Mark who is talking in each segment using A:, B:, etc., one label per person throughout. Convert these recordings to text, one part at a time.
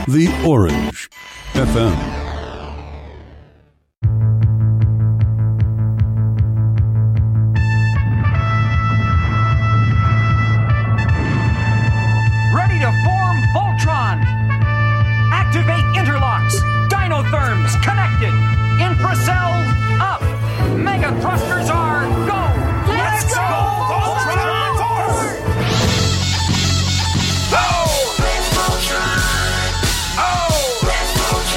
A: The Orange FM.
B: Ready to form Voltron! Activate interlocks! Dinotherms connected! Infracells up! Mega thrusters are go! Let's go, Voltron Force! Oh! Let's Voltron! Oh! Let's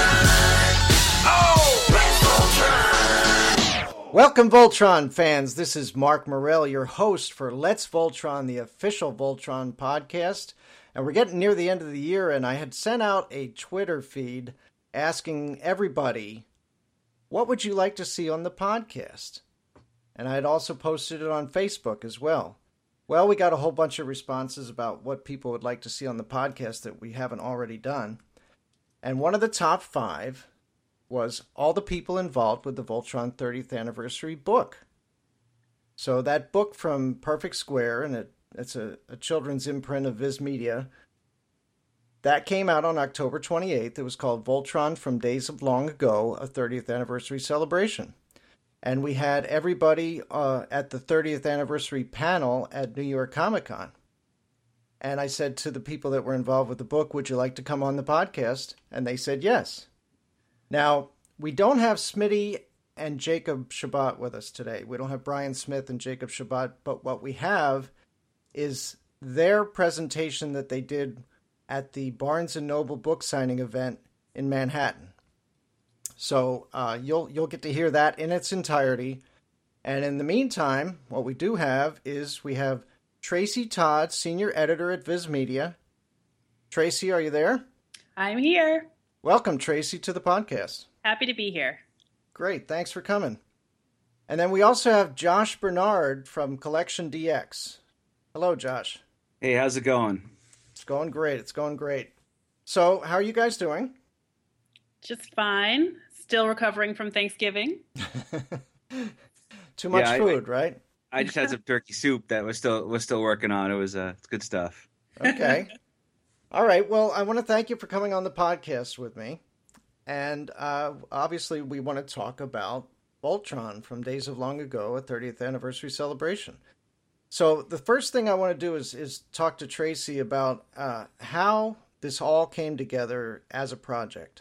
B: Voltron! Oh! Let's Voltron!
C: Welcome, Voltron fans. This is Mark Morell, your host for Let's Voltron, the official Voltron podcast. And we're getting near the end of the year, and I had sent out a Twitter feed asking everybody, what would you like to see on the podcast? And I had also posted it on Facebook as well. Well, we got a whole bunch of responses about what people would like to see on the podcast that we haven't already done. And one of the top 5 was all the people involved with the Voltron 30th anniversary book. So that book from Perfect Square, and it's a children's imprint of Viz Media, that came out on October 28th. It was called Voltron from Days of Long Ago, a 30th anniversary celebration. And we had everybody at the 30th anniversary panel at New York Comic Con. And I said to the people that were involved with the book, would you like to come on the podcast? And they said yes. Now, we don't have Smitty and Jacob Shabbat with us today. We don't have Brian Smith and Jacob Shabbat, but what we have is their presentation that they did at the Barnes & Noble book signing event in Manhattan. So you'll get to hear that in its entirety. And in the meantime, what we do have is we have Tracy Todd, senior editor at Viz Media. Tracy, are you there?
D: I'm here.
C: Welcome, Tracy, to the podcast.
D: Happy to be here.
C: Great, thanks for coming. And then we also have Josh Bernard from Collection DX. Hello, Josh.
E: Hey, how's it going?
C: It's going great. So, how are you guys doing?
D: Just fine. Still recovering from Thanksgiving.
C: Too much food, right?
E: I just had some turkey soup that was still working on. It was it's good stuff.
C: Okay. All right. Well, I want to thank you for coming on the podcast with me. And obviously, we want to talk about Voltron from Days of Long Ago, a 30th anniversary celebration. So the first thing I want to do is talk to Tracy about how this all came together as a project.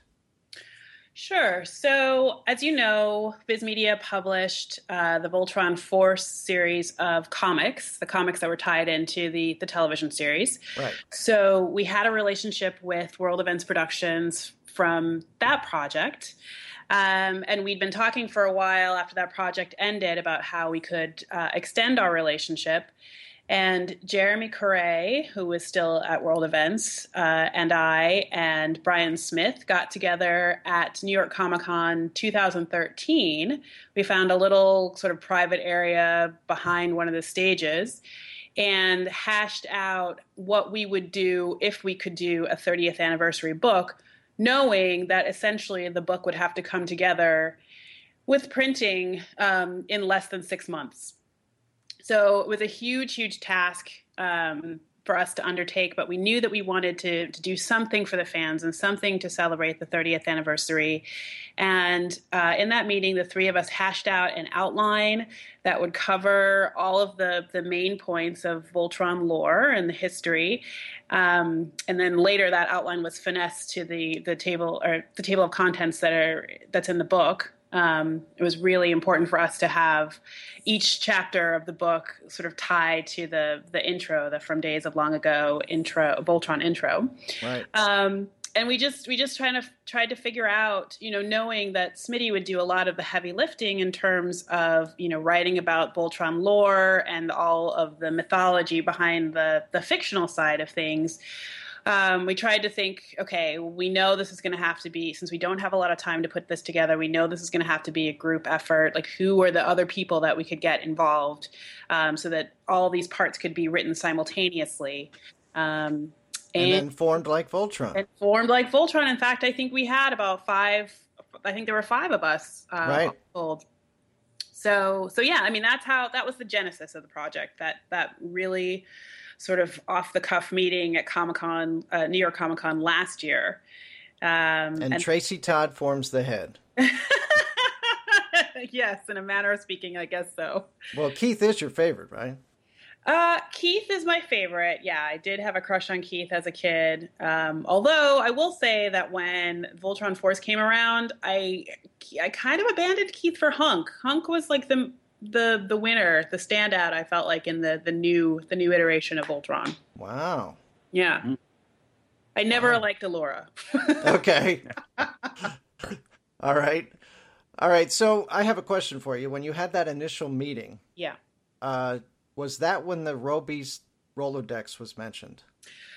D: Sure. So, as you know, Viz Media published the Voltron Force series of comics, the comics that were tied into the television series.
C: Right.
D: So we had a relationship with World Events Productions from that project. And we'd been talking for a while after that project ended about how we could extend our relationship. And Jeremy Correa, who was still at World Events, and I and Brian Smith got together at New York Comic Con 2013. We found a little sort of private area behind one of the stages and hashed out what we would do if we could do a 30th anniversary book, knowing that essentially the book would have to come together with printing in less than 6 months. So it was a huge, huge task for us to undertake, but we knew that we wanted to do something for the fans and something to celebrate the 30th anniversary. And in that meeting, the three of us hashed out an outline that would cover all of the main points of Voltron lore and the history. And then later that outline was finessed to the table of contents that's in the book. It was really important for us to have each chapter of the book sort of tied to the intro, the From Days of Long Ago intro, Voltron intro.
C: Right.
D: And we just tried to figure out, knowing that Smitty would do a lot of the heavy lifting in terms of, writing about Voltron lore and all of the mythology behind the fictional side of things. We tried to think, okay, we know this is going to have to be, since we don't have a lot of time to put this together, we know this is going to have to be a group effort. Like, who are the other people that we could get involved so that all these parts could be written simultaneously. And
C: then formed like Voltron.
D: In fact, I think we had about 5. I think there were 5 of us.
C: Right.
D: So yeah, I mean, that was the genesis of the project. That really sort of off the cuff meeting at Comic-Con, New York Comic-Con last year.
C: And Tracy Todd forms the head.
D: Yes, in a manner of speaking, I guess so.
C: Well, Keith is your favorite, right?
D: Keith is my favorite. Yeah, I did have a crush on Keith as a kid. Although I will say that when Voltron Force came around, I kind of abandoned Keith for Hunk. Hunk was like the winner, the standout. I felt like in the new iteration of Voltron.
C: Wow.
D: Yeah. I never liked Allura.
C: Okay. All right. All right. So I have a question for you. When you had that initial meeting,
D: Yeah.
C: Was that when the Robeast Rolodex was mentioned?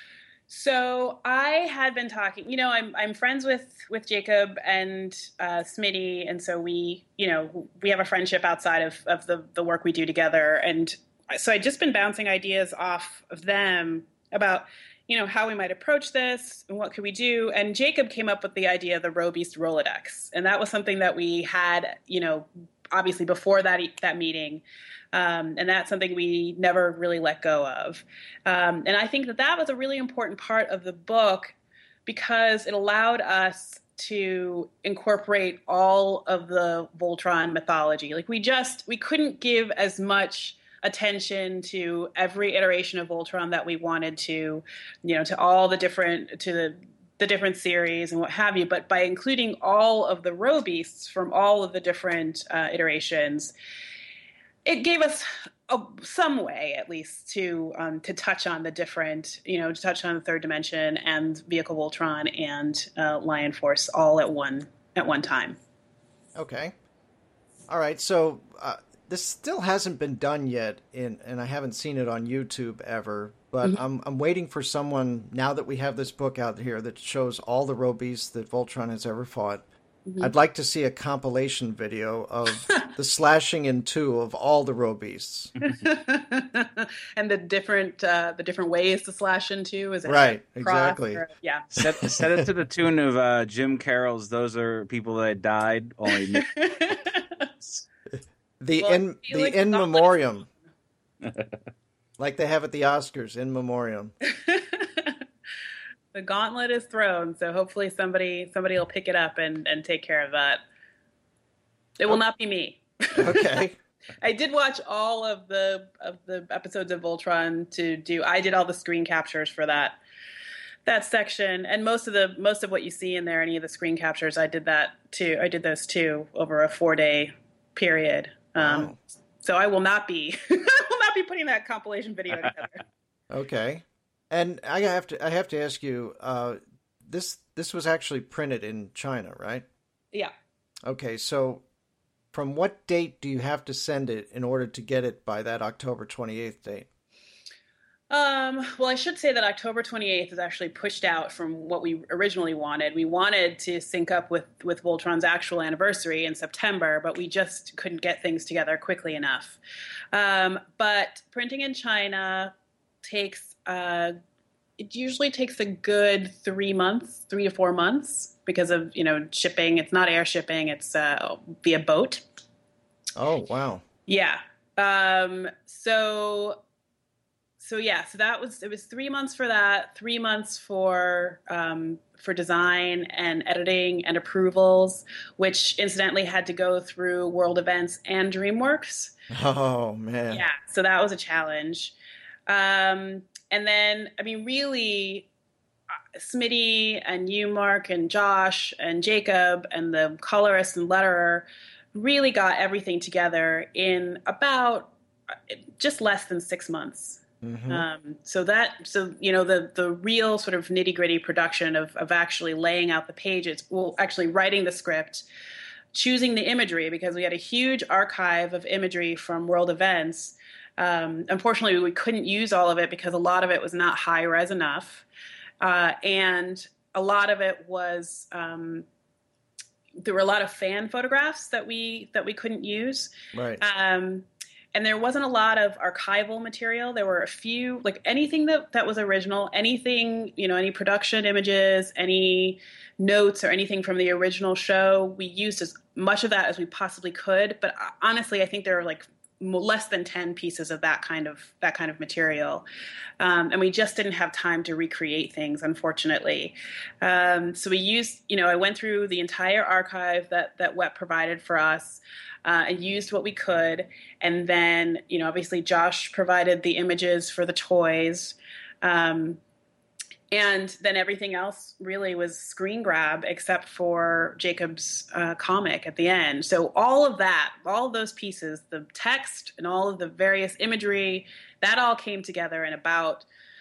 D: So I had been talking, I'm friends with Jacob and Smitty, and so we have a friendship outside of the work we do together, and so I'd just been bouncing ideas off of them about how we might approach this and what could we do, and Jacob came up with the idea of the Robeast Rolodex, and that was something that we had obviously before that meeting. And that's something we never really let go of. And I think that was a really important part of the book because it allowed us to incorporate all of the Voltron mythology. Like we couldn't give as much attention to every iteration of Voltron that we wanted to, to all the different, to the different series and what have you. But by including all of the Robeasts from all of the different iterations, it gave us some way, at least, to touch on the different, to touch on the Third Dimension and Vehicle Voltron and Lion Force all at one time.
C: Okay. All right. So this still hasn't been done yet, and I haven't seen it on YouTube ever. But
D: Mm-hmm.
C: I'm waiting for someone now that we have this book out here that shows all the Robeasts that Voltron has ever fought.
D: Mm-hmm.
C: I'd like to see a compilation video of the slashing in two of all the Robeasts.
D: And the different ways to slash into, is it
C: Right,
D: cross
C: exactly.
D: Yeah.
E: Set it to the tune of Jim Carroll's "Those Are People That Died." Only
C: The
D: Well,
C: in
D: Felix
C: the in
D: Gauntlet is
C: memoriam, like they have at the Oscars, in memoriam.
D: The gauntlet is thrown, so hopefully somebody will pick it up and take care of that. It will not be me.
C: Okay.
D: I did watch all of the episodes of Voltron I did all the screen captures for that section, and most of what you see in there, any of the screen captures, I did that too. I did those too over a 4-day period.
C: Wow.
D: So I will not be putting that compilation video together.
C: Okay. And I have to ask you, this was actually printed in China, right?
D: Yeah.
C: Okay, so from what date do you have to send it in order to get it by that October 28th date?
D: Well, I should say that October 28th is actually pushed out from what we originally wanted. We wanted to sync up with Voltron's actual anniversary in September, but we just couldn't get things together quickly enough. But printing in China takes it usually takes a good 3 to 4 months because of shipping. It's not air shipping; it's via boat.
C: Oh, wow.
D: Yeah. So it was 3 months for that, 3 months for design and editing and approvals, which incidentally had to go through World Events and DreamWorks.
C: Oh, man.
D: Yeah, so that was a challenge. And then, really, Smitty and you, Mark, and Josh and Jacob and the colorist and letterer really got everything together in about just less than 6 months.
C: Mm-hmm.
D: So the real sort of nitty gritty production of actually laying out the pages, actually writing the script, choosing the imagery, because we had a huge archive of imagery from World Events. Unfortunately, we couldn't use all of it because a lot of it was not high res enough. And a lot of it was, there were a lot of fan photographs that we couldn't use.
C: Right.
D: And there wasn't a lot of archival material. There were a few, like anything that was original, anything, any production images, any notes or anything from the original show. We used as much of that as we possibly could. But honestly, I think there were like less than 10 pieces of that kind of material. And we just didn't have time to recreate things, unfortunately. So we used, I went through the entire archive that WEP provided for us, and used what we could. And then, obviously Josh provided the images for the toys. And then everything else really was screen grab except for Jacob's comic at the end. So all of those pieces, the text and all of the various imagery, that all came together in about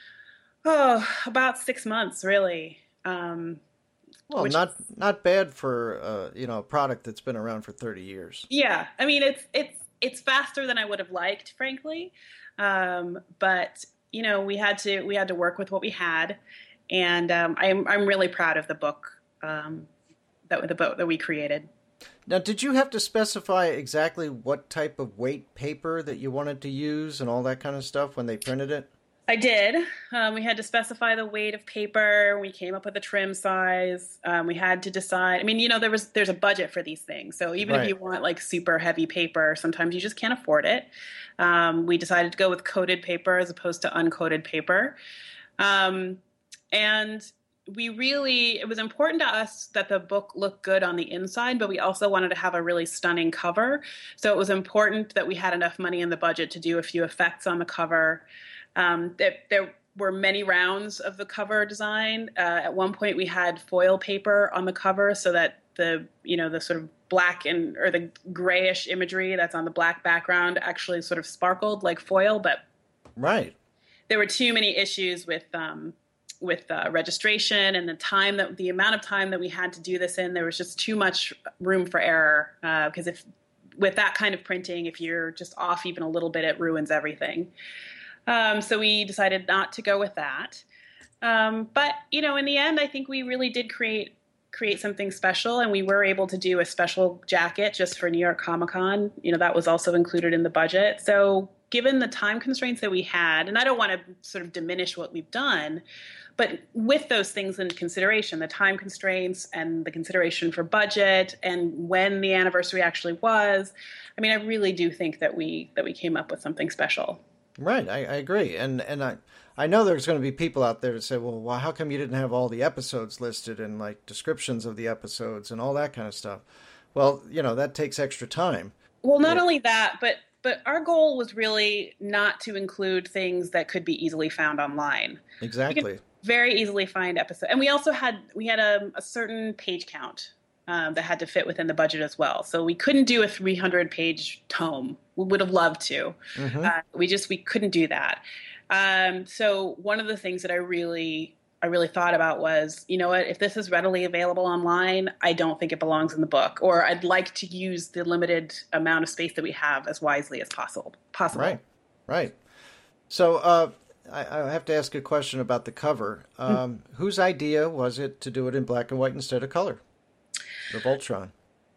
D: 6 months, really.
C: Well, not bad for a product that's been around for 30 years.
D: Yeah, I mean it's faster than I would have liked, frankly, but we had to work with what we had, and I'm really proud of the book that we created.
C: Now, did you have to specify exactly what type of weight paper that you wanted to use and all that kind of stuff when they printed it?
D: I did. We had to specify the weight of paper. We came up with a trim size. We had to decide. I mean, there's a budget for these things. So even if you want like super heavy paper, sometimes you just can't afford it. We decided to go with coated paper as opposed to uncoated paper. And it was important to us that the book looked good on the inside, but we also wanted to have a really stunning cover. So it was important that we had enough money in the budget to do a few effects on the cover. There were many rounds of the cover design. At one point, we had foil paper on the cover so that the sort of black or the grayish imagery that's on the black background actually sort of sparkled like foil. But there were too many issues with registration and the amount of time that we had to do this in. There was just too much room for error because with that kind of printing, if you're just off even a little bit, it ruins everything. So we decided not to go with that. But, in the end, I think we really did create something special, and we were able to do a special jacket just for New York Comic Con. That was also included in the budget. So given the time constraints that we had, and I don't want to sort of diminish what we've done, but with those things in consideration, the time constraints and the consideration for budget and when the anniversary actually was, I mean, I really do think that we came up with something special.
C: Right, I agree, and I know there's going to be people out there that say, well, how come you didn't have all the episodes listed and like descriptions of the episodes and all that kind of stuff? Well, that takes extra time.
D: Well, not only that, but our goal was really not to include things that could be easily found online.
C: Exactly.
D: You could very easily find episodes, and we also had a certain page count that had to fit within the budget as well. So we couldn't do a 300-page tome. We would have loved to. Mm-hmm. We couldn't do that. So one of the things that I really thought about was, what, if this is readily available online, I don't think it belongs in the book, or I'd like to use the limited amount of space that we have as wisely as possible.
C: Right. So I have to ask a question about the cover. Whose idea was it to do it in black and white instead of color? The Voltron.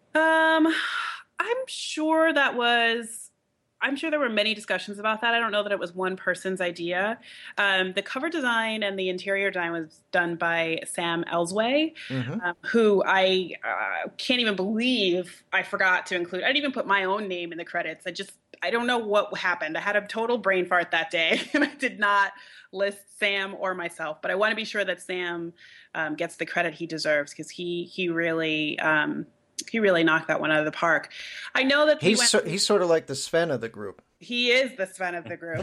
D: I'm sure there were many discussions about that. I don't know that it was one person's idea. The cover design and the interior design was done by Sam Elsway, who I can't even believe I forgot to include. I didn't even put my own name in the credits. I don't know what happened. I had a total brain fart that day, and I did not list Sam or myself. But I want to be sure that Sam gets the credit he deserves, because he really knocked that one out of the park. I know that
C: he's sort of like the Sven of the group.
D: He is the Sven of the group.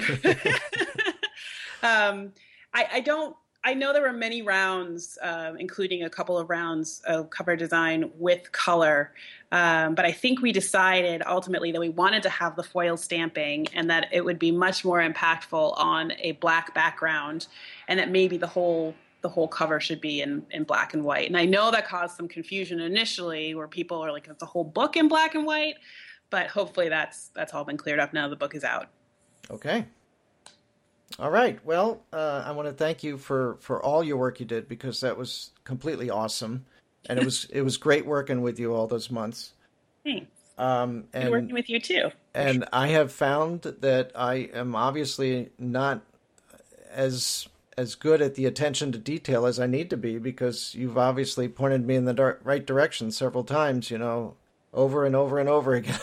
D: I know there were many rounds, including a couple of rounds of cover design with color. But I think we decided ultimately that we wanted to have the foil stamping, and that it would be much more impactful on a black background, and that maybe the whole cover should be in black and white. And I know that caused some confusion initially, where people are like, it's a whole book in black and white, but hopefully that's all been cleared up now the book is out.
C: Okay. All right. Well, I want to thank you for all your work you did, because that was completely awesome. And it was great working with you all those months.
D: Thanks.
C: And
D: working with you too.
C: And I have found that I am obviously not as good at the attention to detail as I need to be, because you've obviously pointed me in the right direction several times, over and over and over again.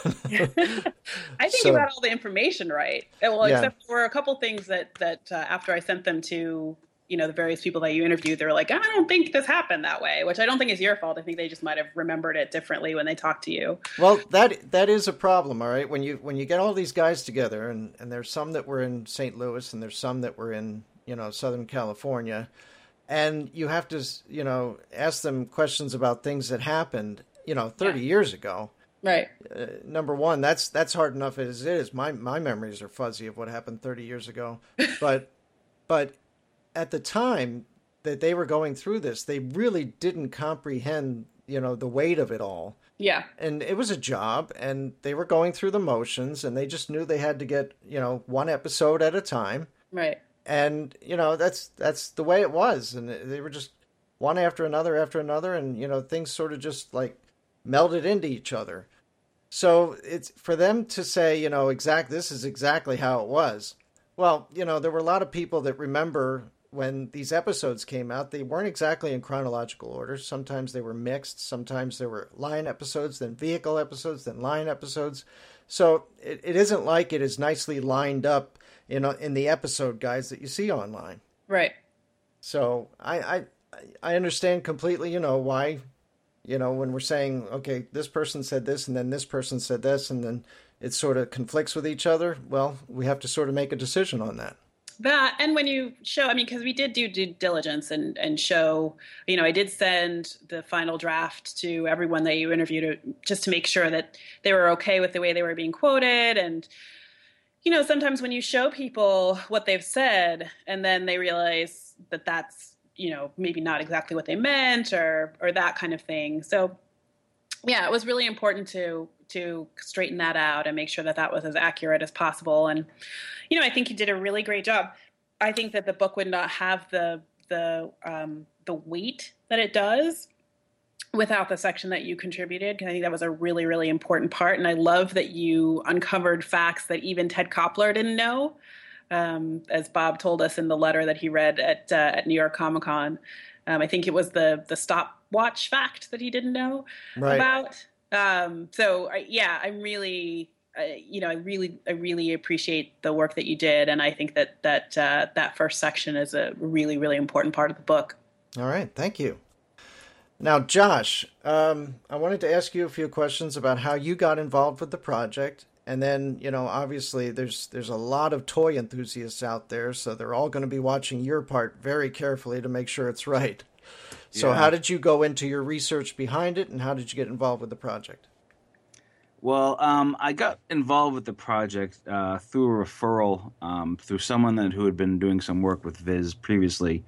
D: I think you got all the information right. Well,
C: Yeah.
D: except for a couple things that after I sent them to, the various people that you interviewed, they were like, I don't think this happened that way, which I don't think is your fault. I think they just might have remembered it differently when they talked to you.
C: Well, that is a problem, all right. When you get all these guys together, and there's some that were in St. Louis, and there's some that were in Southern California, and you have to ask them questions about things that happened 30 years ago.
D: Right.
C: Number one, that's hard enough as it is. My memories are fuzzy of what happened 30 years ago, but at the time that they were going through this, they really didn't comprehend the weight of it all.
D: Yeah.
C: And it was a job, and they were going through the motions, and they just knew they had to get, one episode at a time.
D: Right.
C: And, that's the way it was. And they were just one after another, and, things sort of just like melded into each other. So it's for them to say, this is exactly how it was. Well, there were a lot of people that remember when these episodes came out, they weren't exactly in chronological order. Sometimes they were mixed. Sometimes there were line episodes, then vehicle episodes, then line episodes. So it isn't like it is nicely lined up in the episode guides that you see online.
D: Right.
C: So I understand completely, why, when we're saying, okay, this person said this, and then this person said this, and then it sort of conflicts with each other. Well, we have to sort of make a decision on that.
D: That, and when you show, because we did do due diligence and show, I did send the final draft to everyone that you interviewed just to make sure that they were okay with the way they were being quoted. And, sometimes when you show people what they've said and then they realize that that's, maybe not exactly what they meant or that kind of thing. So, yeah, it was really important to straighten that out and make sure that was as accurate as possible. And, I think you did a really great job. I think that the book would not have the weight that it does without the section that you contributed, because I think that was a really, really important part. And I love that you uncovered facts that even Ted Koppler didn't know, as Bob told us in the letter that he read at New York Comic Con. I think it was the stopwatch fact that he didn't know about. So I'm really, I really appreciate the work that you did, and I think that first section is a really, really important part of the book.
C: All right, thank you. Now, Josh, I wanted to ask you a few questions about how you got involved with the project, and then obviously there's a lot of toy enthusiasts out there, so they're all going to be watching your part very carefully to make sure it's right. So, How did you go into your research behind it, and how did you get involved with the project?
E: Well, I got involved with the project through a referral through someone who had been doing some work with Viz previously,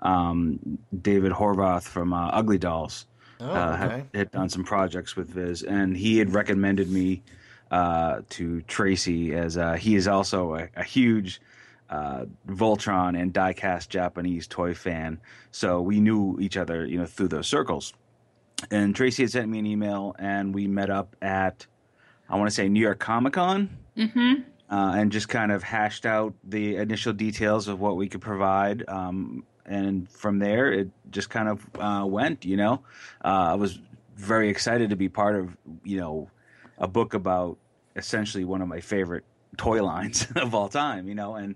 E: David Horvath from Ugly Dolls. Had done some projects with Viz, and he had recommended me to Tracy, as he is also a huge Voltron and die-cast Japanese toy fan. So we knew each other, through those circles. And Tracy had sent me an email, and we met up at, I want to say, New York Comic Con, and just kind of hashed out the initial details of what we could provide. And from there, it just kind of went, I was very excited to be part of, a book about essentially one of my favorite toy lines of all time, and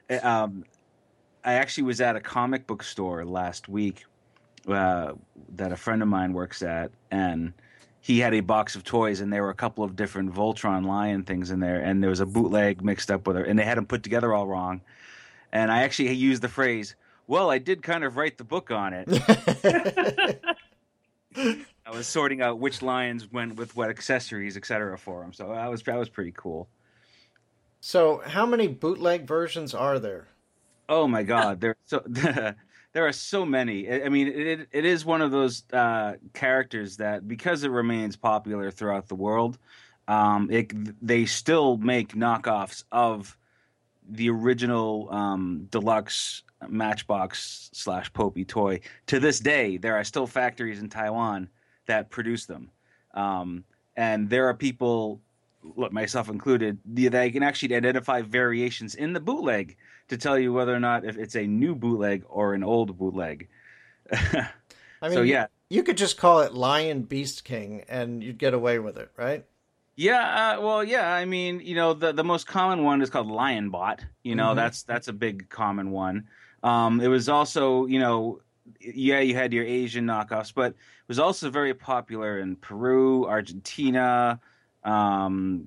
E: I actually was at a comic book store last week that a friend of mine works at, and he had a box of toys, and there were a couple of different Voltron Lion things in there, and there was a bootleg mixed up with it, and they had them put together all wrong. And I actually used the phrase, well, I did kind of write the book on it. I was sorting out which lions went with what accessories, etc. for them, so that was pretty cool.
C: So how many bootleg versions are there?
E: Oh my God, there are so many. I mean, it is one of those characters that, because it remains popular throughout the world, they still make knockoffs of the original deluxe Matchbox / Popey toy. To this day, there are still factories in Taiwan that produce them, and there are people, myself included, that can actually identify variations in the bootleg to tell you whether or not if it's a new bootleg or an old bootleg.
C: I mean,
E: So yeah,
C: you could just call it Lion Beast King and you'd get away with it, right?
E: yeah. Well, yeah. I mean, the most common one is called Lionbot. That's a big common one. It was also, yeah, you had your Asian knockoffs, but it was also very popular in Peru, Argentina, um,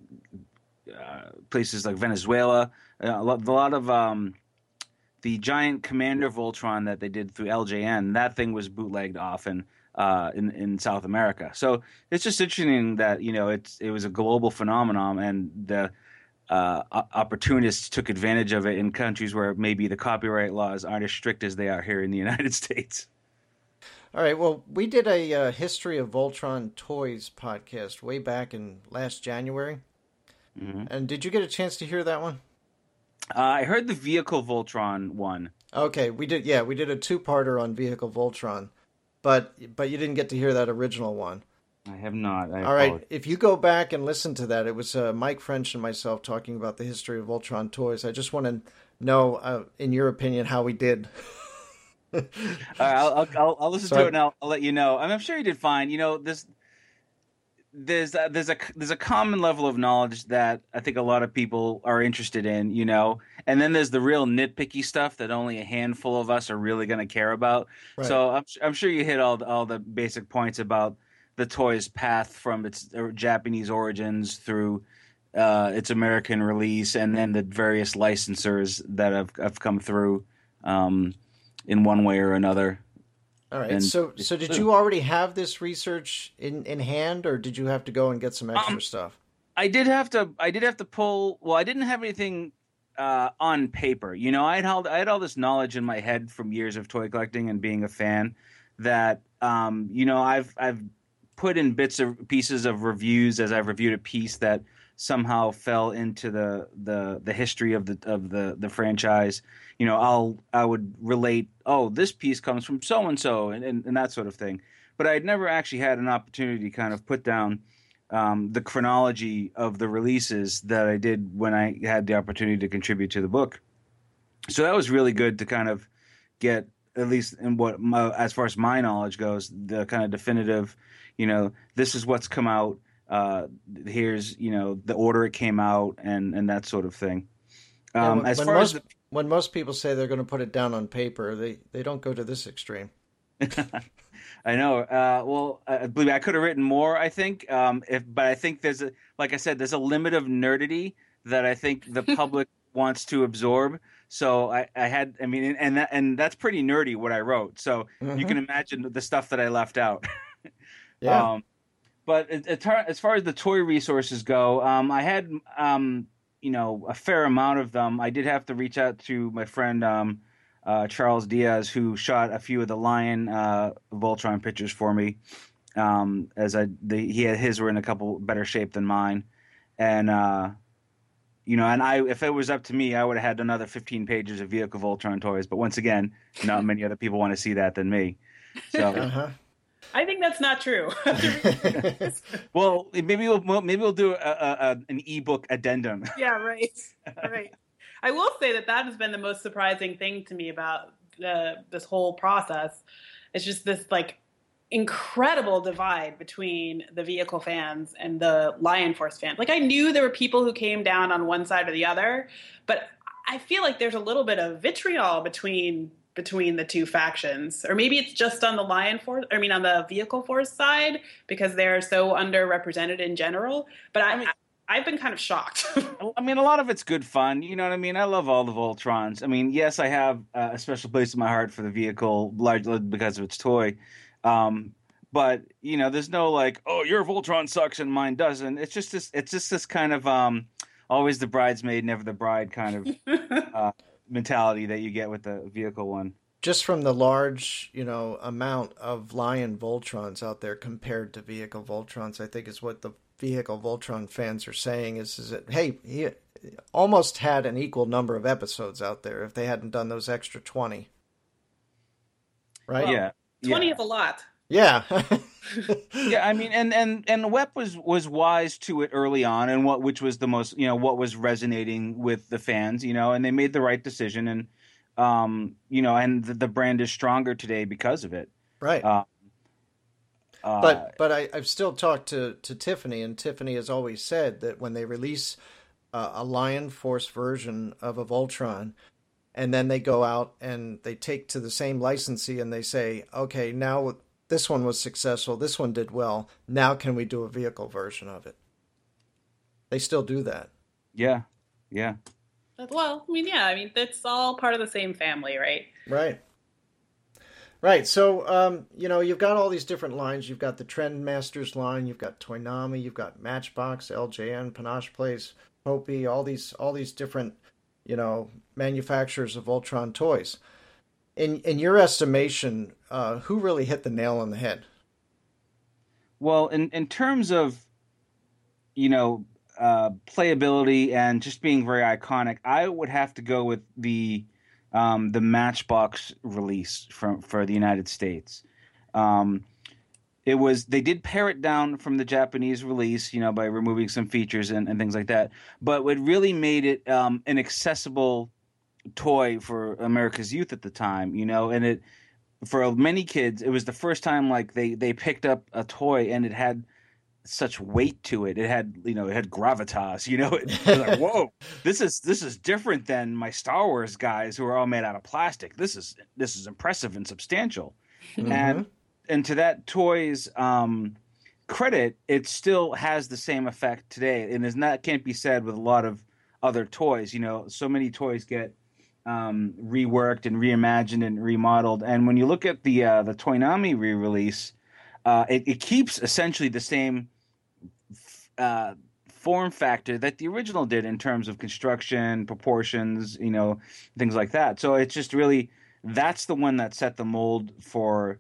E: places like Venezuela. A lot of the giant Commander Voltron that they did through LJN. That thing was bootlegged often in South America. So it's just interesting that it was a global phenomenon, and the opportunists took advantage of it in countries where maybe the copyright laws aren't as strict as they are here in the United States.
C: All right. Well, we did a history of Voltron toys podcast way back in last January. Mm-hmm. And did you get a chance to hear that one?
E: I heard the Vehicle Voltron one.
C: Okay, we did. Yeah, we did a two-parter on Vehicle Voltron, but you didn't get to hear that original one.
E: I have not.
C: All right, if you go back and listen to that, it was Mike French and myself talking about the history of Voltron toys. I just want to know, in your opinion, how we did.
E: All right, I'll listen to it and I'll let you know. I'm sure you did fine. There's a common level of knowledge that I think a lot of people are interested in, and then there's the real nitpicky stuff that only a handful of us are really going to care about. Right. So I'm sure you hit all the basic points about the toy's path from its Japanese origins through its American release, and then the various licensors that have come through in one way or another.
C: All right. So did you already have this research in hand, or did you have to go and get some extra stuff?
E: I did have to pull. Well, I didn't have anything on paper. I had all this knowledge in my head from years of toy collecting and being a fan that I've put in bits or pieces of reviews as I've reviewed a piece that somehow fell into the history of the franchise. I would relate, this piece comes from so and so and that sort of thing. But I'd never actually had an opportunity to kind of put down the chronology of the releases that I did when I had the opportunity to contribute to the book. So that was really good to kind of get, at least in as far as my knowledge goes, the kind of definitive, this is what's come out. Here's the order it came out and that sort of thing.
C: When most people say they're going to put it down on paper, they don't go to this extreme.
E: I know. Well, I believe I could have written more, I think. But I think there's a limit of nerdity that I think the public wants to absorb. So and that's pretty nerdy what I wrote. So you can imagine the stuff that I left out.
C: Yeah.
E: But as far as the toy resources go, I had a fair amount of them. I did have to reach out to my friend Charles Diaz, who shot a few of the Lion Voltron pictures for me. His were in a couple better shape than mine, and if it was up to me, I would have had another 15 pages of Vehicle Voltron toys. But once again, not many other people want to see that than me. So.
D: I think that's not true.
E: Well, maybe we'll do an ebook addendum.
D: Yeah, right. I will say that has been the most surprising thing to me about this whole process. It's just this incredible divide between the Vehicle fans and the Lion Force fans. I knew there were people who came down on one side or the other, but I feel like there's a little bit of vitriol between the two factions, or maybe it's just on the on the Vehicle Force side because they're so underrepresented in general. But I've been kind of shocked.
E: A lot of it's good fun. You know what I mean? I love all the Voltrons. Yes, I have a special place in my heart for the Vehicle, largely because of its toy. But there's no your Voltron sucks and mine doesn't. It's just this kind of always the bridesmaid, never the bride kind of mentality that you get with the Vehicle one.
C: Just from the large, amount of Lion Voltrons out there compared to Vehicle Voltrons, I think is what the Vehicle Voltron fans are saying is that, hey, he almost had an equal number of episodes out there if they hadn't done those extra 20. Right?
E: Well,
D: 20 is a lot.
C: Yeah.
E: Yeah, and Wep was wise to it early on, and which was the most, what was resonating with the fans, and they made the right decision, and and the brand is stronger today because of it.
C: Right. I've still talked to Tiffany, and Tiffany has always said that when they release a Lion Force version of a Voltron, and then they go out and they take to the same licensee and they say, okay, now this one was successful, this one did well, now can we do a vehicle version of it? They still do that.
E: Yeah.
D: Well, I mean, it's all part of the same family, right?
C: Right. So, you've got all these different lines. You've got the Trendmasters line. You've got Toynami. You've got Matchbox, LJN, Panache Place, Hopi. All these different, manufacturers of Voltron toys. In your estimation, who really hit the nail on the head?
E: Well, in terms of, playability and just being very iconic, I would have to go with the Matchbox release for the United States. They did pare it down from the Japanese release, by removing some features and things like that. But what really made it an accessible toy for America's youth at the time, and it for many kids, it was the first time like they picked up a toy and it had such weight to it. It had, it had gravitas, It was like, whoa, this is different than my Star Wars guys who are all made out of plastic. This is impressive and substantial. Mm-hmm. And to that toy's credit, it still has the same effect today. And that can't be said with a lot of other toys. So many toys get reworked and reimagined and remodeled. And when you look at the Toynami re-release, it keeps essentially the same form factor that the original did in terms of construction, proportions, things like that. So it's just really, that's the one that set the mold for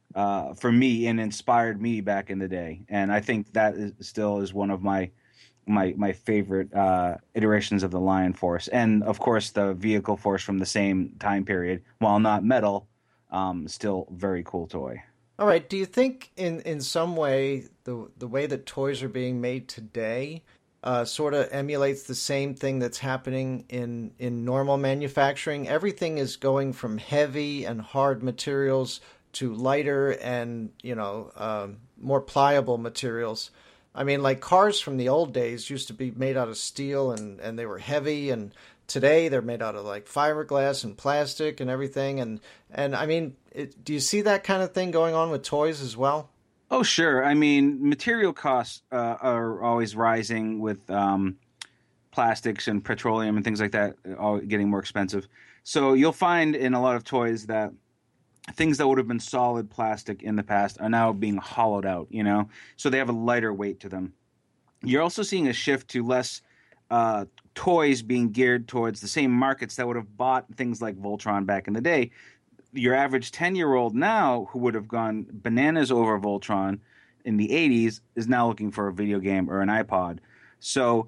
E: me and inspired me back in the day. And I think that still is one of my favorite iterations of the Lion Force. And of course the Vehicle Force from the same time period, while not metal, still very cool toy.
C: All right. Do you think in some way the way that toys are being made today sort of emulates the same thing that's happening in normal manufacturing? Everything is going from heavy and hard materials to lighter and, more pliable materials. I mean, like cars from the old days used to be made out of steel and they were heavy, and today they're made out of like fiberglass and plastic and everything. And I mean, do you see that kind of thing going on with toys as well?
E: Oh, sure. I mean, material costs are always rising with plastics and petroleum and things like that, all getting more expensive. So you'll find in a lot of toys that things that would have been solid plastic in the past are now being hollowed out, so they have a lighter weight to them. You're also seeing a shift to less toys being geared towards the same markets that would have bought things like Voltron back in the day. Your average 10-year-old now who would have gone bananas over Voltron in the 80s is now looking for a video game or an iPod. So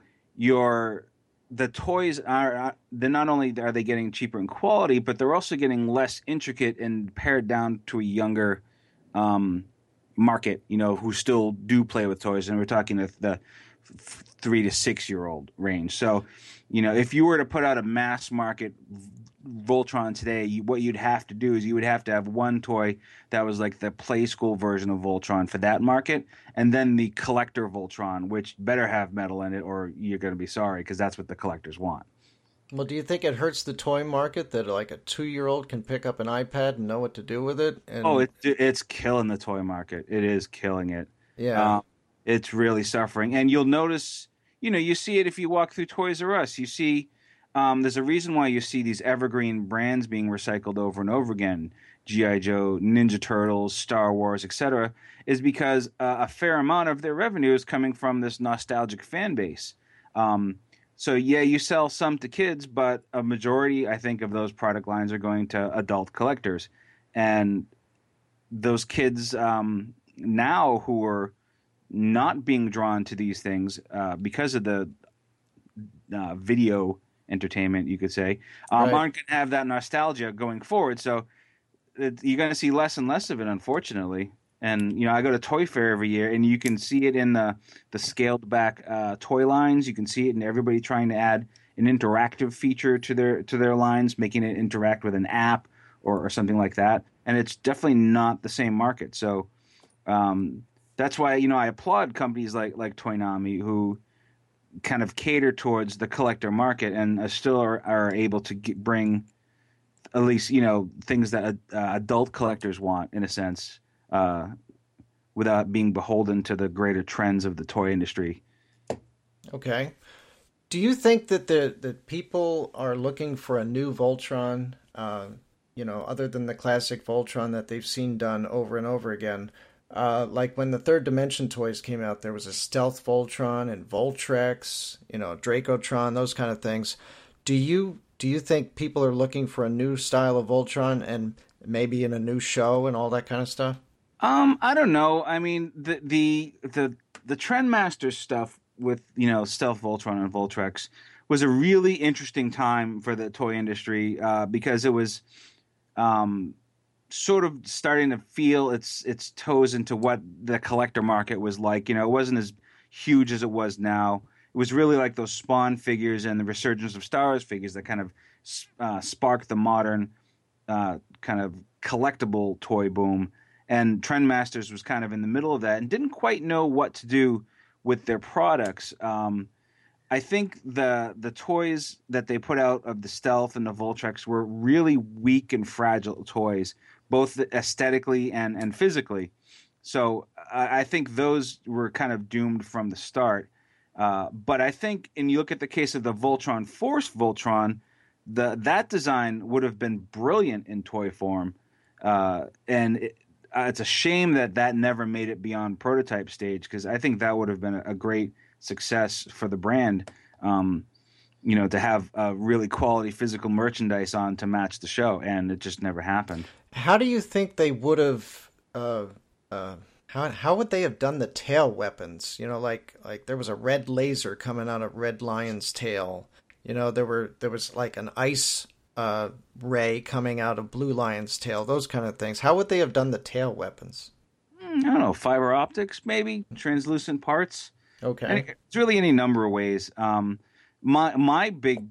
E: the toys they're not only are they getting cheaper in quality, but they're also getting less intricate and pared down to a younger market, who still do play with toys. And we're talking the 3 to 6 year old range. So, if you were to put out a mass market Voltron today, what you'd have to do is you would have to have one toy that was like the play school version of Voltron for that market, and then the collector Voltron, which better have metal in it or you're going to be sorry, because that's what the collectors want.
C: Well, do you think it hurts the toy market that like a 2-year-old can pick up an iPad and know what to do with it? And...
E: it's killing the toy market. It is killing it.
C: Yeah.
E: It's really suffering. And you'll notice, you see it if you walk through Toys R Us. You see there's a reason why you see these evergreen brands being recycled over and over again. G.I. Joe, Ninja Turtles, Star Wars, etc., is because a fair amount of their revenue is coming from this nostalgic fan base. So, yeah, you sell some to kids, but a majority, I think, of those product lines are going to adult collectors. And those kids now who are not being drawn to these things because of the video entertainment, you could say, aren't going to have that nostalgia going forward. So you're going to see less and less of it, unfortunately. And, I go to Toy Fair every year, and you can see it in the scaled back toy lines. You can see it in everybody trying to add an interactive feature to their lines, making it interact with an app or something like that. And it's definitely not the same market. So That's why, I applaud companies like Toynami who kind of cater towards the collector market and still are able to bring at least, things that adult collectors want, in a sense, without being beholden to the greater trends of the toy industry.
C: Okay. Do you think that that people are looking for a new Voltron, other than the classic Voltron that they've seen done over and over again? Like when the Third Dimension toys came out, there was a Stealth Voltron and Voltrex, Dracotron, those kind of things. Do you think people are looking for a new style of Voltron and maybe in a new show and all that kind of stuff?
E: I don't know. I mean, the Trendmaster stuff with Stealth Voltron and Voltrex was a really interesting time for the toy industry because it was sort of starting to feel its toes into what the collector market was like. It wasn't as huge as it was now. It was really like those Spawn figures and the resurgence of Star Wars figures that kind of sparked the modern kind of collectible toy boom. And Trendmasters was kind of in the middle of that and didn't quite know what to do with their products. I think the toys that they put out of the Stealth and the Voltrex were really weak and fragile toys, both aesthetically and physically. So I think those were kind of doomed from the start. But I think, and you look at the case of the Voltron Force Voltron, that design would have been brilliant in toy form. It's a shame that never made it beyond prototype stage, because I think that would have been a great success for the brand, to have really quality physical merchandise on to match the show, and it just never happened.
C: How do you think they would have? How would they have done the tail weapons? Like there was a red laser coming out of Red Lion's tail. There was like an ice ray coming out of Blue Lion's tail. Those kind of things. How would they have done the tail weapons?
E: I don't know. Fiber optics, maybe translucent parts.
C: Okay.
E: It's really any number of ways. My big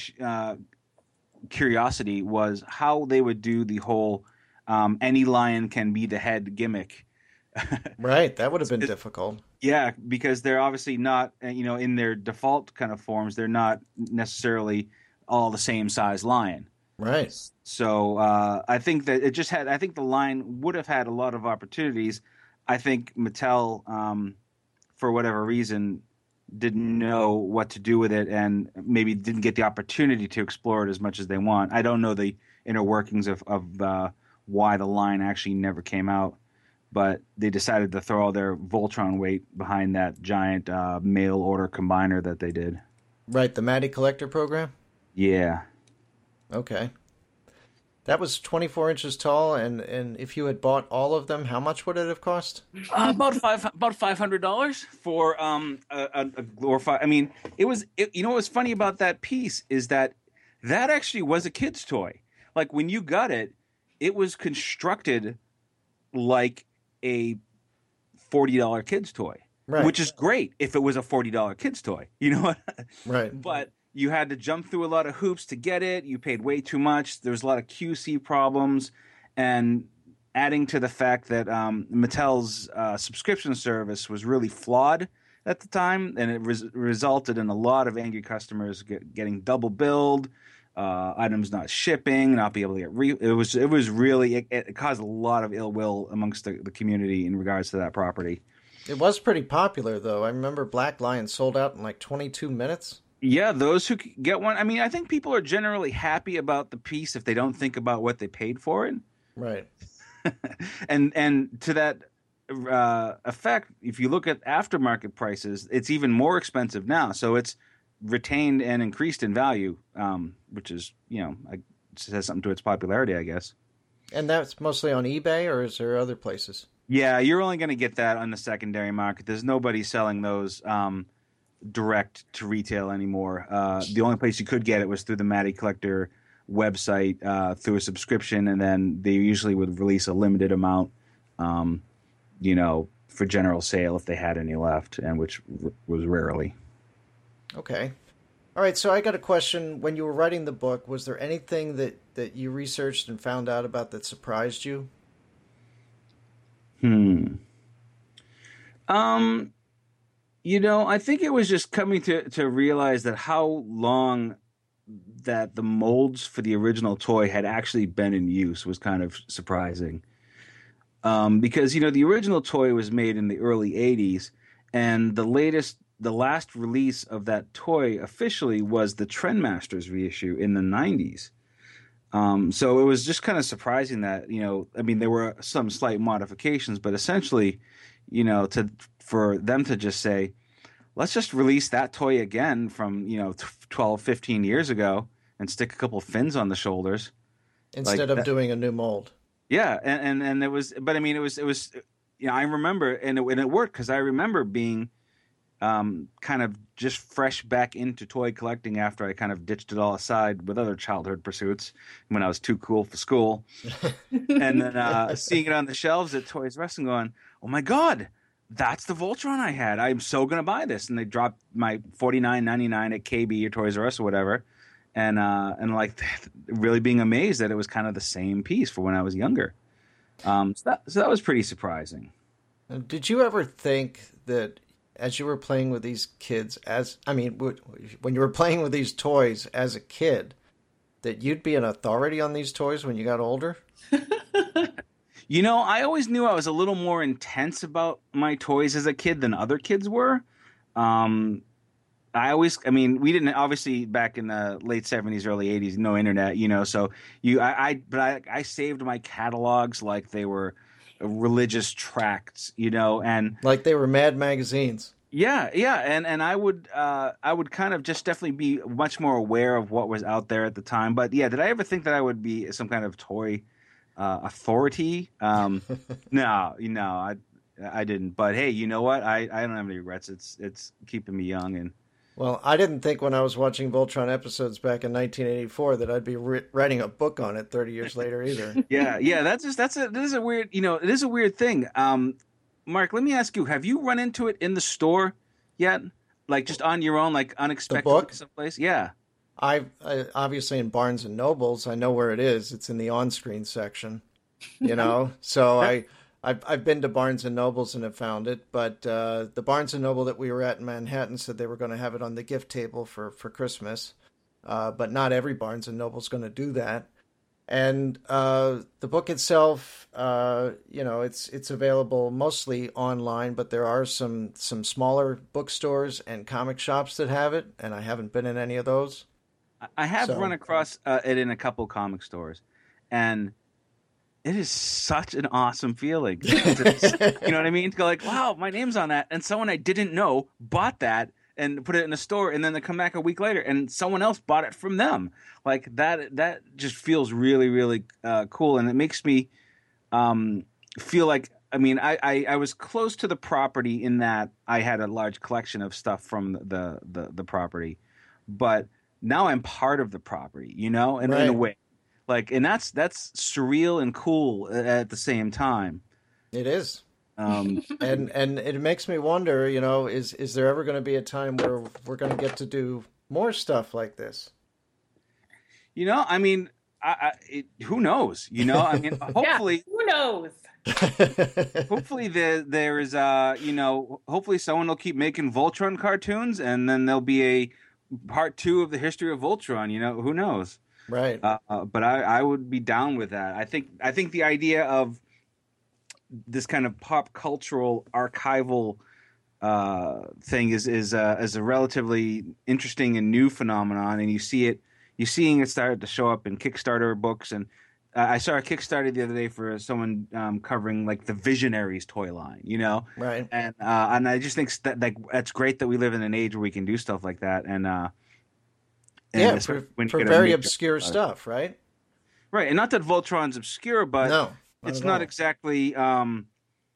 E: curiosity was how they would do the whole any lion can be the head gimmick.
C: Right, that would have been difficult.
E: Yeah, because they're obviously not, in their default kind of forms, they're not necessarily all the same size lion.
C: Right.
E: So I think that I think the line would have had a lot of opportunities. I think Mattel, for whatever reason, didn't know what to do with it and maybe didn't get the opportunity to explore it as much as they want. I don't know the inner workings of why the line actually never came out, but they decided to throw all their Voltron weight behind that giant mail order combiner that they did.
C: Right, the Matty Collector program?
E: Yeah.
C: Okay. That was 24 inches tall, and if you had bought all of them, how much would it have cost?
E: About $500 for a glorified. I mean, what was funny about that piece is that actually was a kid's toy. Like when you got it, it was constructed like a $40 kid's toy,
C: right.
E: Which is great if it was a $40 kid's toy. You know what?
C: Right.
E: But you had to jump through a lot of hoops to get it. You paid way too much. There was a lot of QC problems. And adding to the fact that Mattel's subscription service was really flawed at the time, and it resulted in a lot of angry customers getting double billed, items not shipping, not be able to get it caused a lot of ill will amongst the community in regards to that property.
C: It was pretty popular, though. I remember Black Lion sold out in like 22 minutes.
E: Yeah, those who get one. I mean, I think people are generally happy about the piece if they don't think about what they paid for it.
C: Right.
E: and to that effect, if you look at aftermarket prices, it's even more expensive now. So it's retained and increased in value, which is, says something to its popularity, I guess.
C: And that's mostly on eBay, or is there other places?
E: Yeah, you're only going to get that on the secondary market. There's nobody selling those direct to retail anymore. The only place you could get it was through the Matty Collector website, through a subscription, and then they usually would release a limited amount, for general sale if they had any left, and which was rarely.
C: Okay. All right, so I got a question. When you were writing the book, was there anything that you researched and found out about that surprised you?
E: I think it was just coming to realize that how long that the molds for the original toy had actually been in use was kind of surprising. Because the original toy was made in the early '80s, and the last release of that toy officially was the Trendmasters reissue in the '90s. So it was just kind of surprising that there were some slight modifications, but essentially, for them to just say, let's just release that toy again from 12, 15 years ago and stick a couple fins on the shoulders
C: instead of doing a new mold.
E: Yeah, and it was, but it was I remember, and it worked because I remember being kind of just fresh back into toy collecting after I kind of ditched it all aside with other childhood pursuits when I was too cool for school, and then seeing it on the shelves at Toys R Us and going, oh my God, that's the Voltron I had. I'm so gonna buy this, and they dropped my $49.99 at KB or Toys R Us or whatever, and like really being amazed that it was kind of the same piece for when I was younger. So that was pretty surprising.
C: Did you ever think that as you were playing with these kids, when you were playing with these toys as a kid, that you'd be an authority on these toys when you got older?
E: I always knew I was a little more intense about my toys as a kid than other kids were. We didn't, obviously back in the late 70s, early 80s, no internet, so I saved my catalogs like they were religious tracts, and
C: like they were Mad magazines.
E: Yeah, and I would kind of just definitely be much more aware of what was out there at the time. But yeah, did I ever think that I would be some kind of toy authority? No, I didn't. But hey, you know what? I don't have any regrets. It's keeping me young. And
C: well, I didn't think when I was watching Voltron episodes back in 1984 that I'd be writing a book on it 30 years later either.
E: Yeah. It is a weird, it is a weird thing. Mark, let me ask you: have you run into it in the store yet? Like just on your own, like unexpected someplace? Yeah. I
C: obviously in Barnes and Nobles. I know where it is. It's in the on-screen section. So I've been to Barnes and Nobles and have found it, but the Barnes and Noble that we were at in Manhattan said they were going to have it on the gift table for Christmas, but not every Barnes and Noble's going to do that. And the book itself, it's available mostly online, but there are some smaller bookstores and comic shops that have it, and I haven't been in any of those.
E: I have run across it in a couple comic stores, and it is such an awesome feeling. You know what I mean? To go like, wow, my name's on that, and someone I didn't know bought that and put it in a store, and then they come back a week later, and someone else bought it from them. Like that just feels really, really cool, and it makes me feel like. I was close to the property in that I had a large collection of stuff from the property, but now I'm part of the property, in a way. Like, and that's surreal and cool at the same time.
C: It is. And it makes me wonder, is there ever going to be a time where we're going to get to do more stuff like this?
E: Who knows? Hopefully,
D: who knows?
E: Hopefully there is hopefully someone will keep making Voltron cartoons, and then there'll be a part 2 of the history of Voltron. Who knows?
C: Right.
E: But I would be down with that. I think the idea of this kind of pop cultural archival thing is a relatively interesting and new phenomenon, and you're seeing it start to show up in Kickstarter books. And I saw a Kickstarter the other day for someone covering like the Visionaries toy line,
C: Right.
E: And I just think that that's great that we live in an age where we can do stuff like that. And
C: for very obscure stuff, right?
E: Right, and not that Voltron's obscure, but it's not exactly, going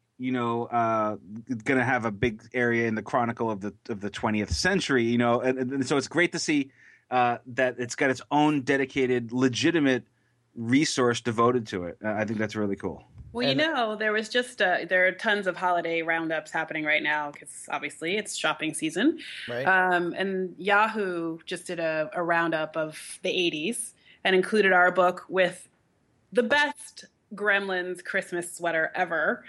E: to have a big area in the chronicle of the 20th century, and so it's great to see that it's got its own dedicated, legitimate resource devoted to it. I think that's really cool.
D: Well, there was just there are tons of holiday roundups happening right now because obviously it's shopping season.
C: Right.
D: And Yahoo just did a roundup of the 80s and included our book with the best Gremlins Christmas sweater ever.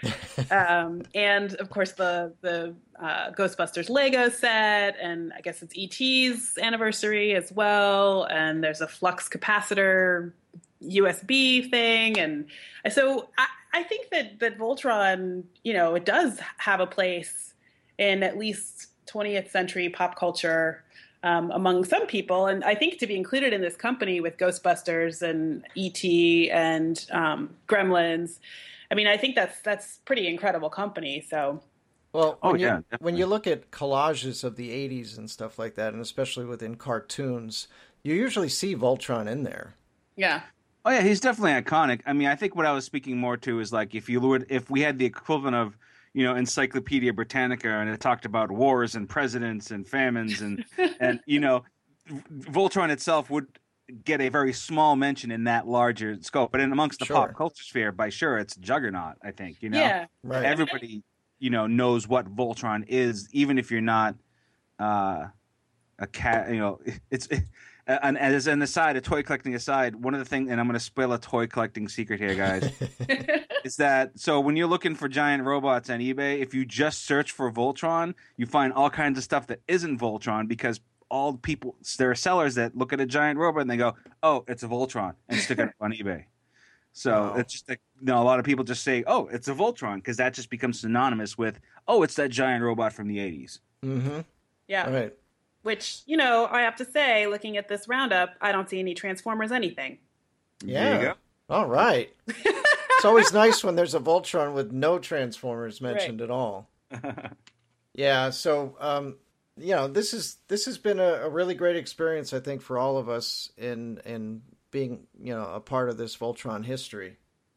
D: And of course the Ghostbusters Lego set, and I guess it's E.T.'s anniversary as well. And there's a flux capacitor USB thing. And so I think that Voltron, it does have a place in at least 20th century pop culture among some people. And I think to be included in this company with Ghostbusters and E.T. and Gremlins, I mean, I think that's pretty incredible company. So,
C: Well, when
E: definitely.
C: you look at collages of the 80s and stuff like that, and especially within cartoons, you usually see Voltron in there.
D: yeah.
E: Oh yeah, he's definitely iconic. I mean, I think what I was speaking more to is like if we had the equivalent of Encyclopedia Britannica and it talked about wars and presidents and famines and Voltron itself would get a very small mention in that larger scope, but in amongst the
C: Sure.
E: pop culture sphere, by sure it's a juggernaut. I think
D: Yeah.
C: Right.
E: everybody knows what Voltron is, even if you're not a cat. It's. And as an aside, a toy collecting aside, one of the things, and I'm going to spill a toy collecting secret here, guys, is that so when you're looking for giant robots on eBay, if you just search for Voltron, you find all kinds of stuff that isn't Voltron because there are sellers that look at a giant robot and they go, "Oh, it's a Voltron," and stick it up on eBay. So
C: Wow.
E: it's just like a lot of people just say, "Oh, it's a Voltron," because that just becomes synonymous with, "Oh, it's that giant robot from the '80s."
C: Mm-hmm.
D: Yeah.
C: All right.
D: Which, I have to say, looking at this roundup, I don't see any Transformers anything.
C: Yeah.
E: There you go.
C: All right. It's always nice when there's a Voltron with no Transformers mentioned at all. Yeah. So, this has been a really great experience, I think, for all of us in being, a part of this Voltron history.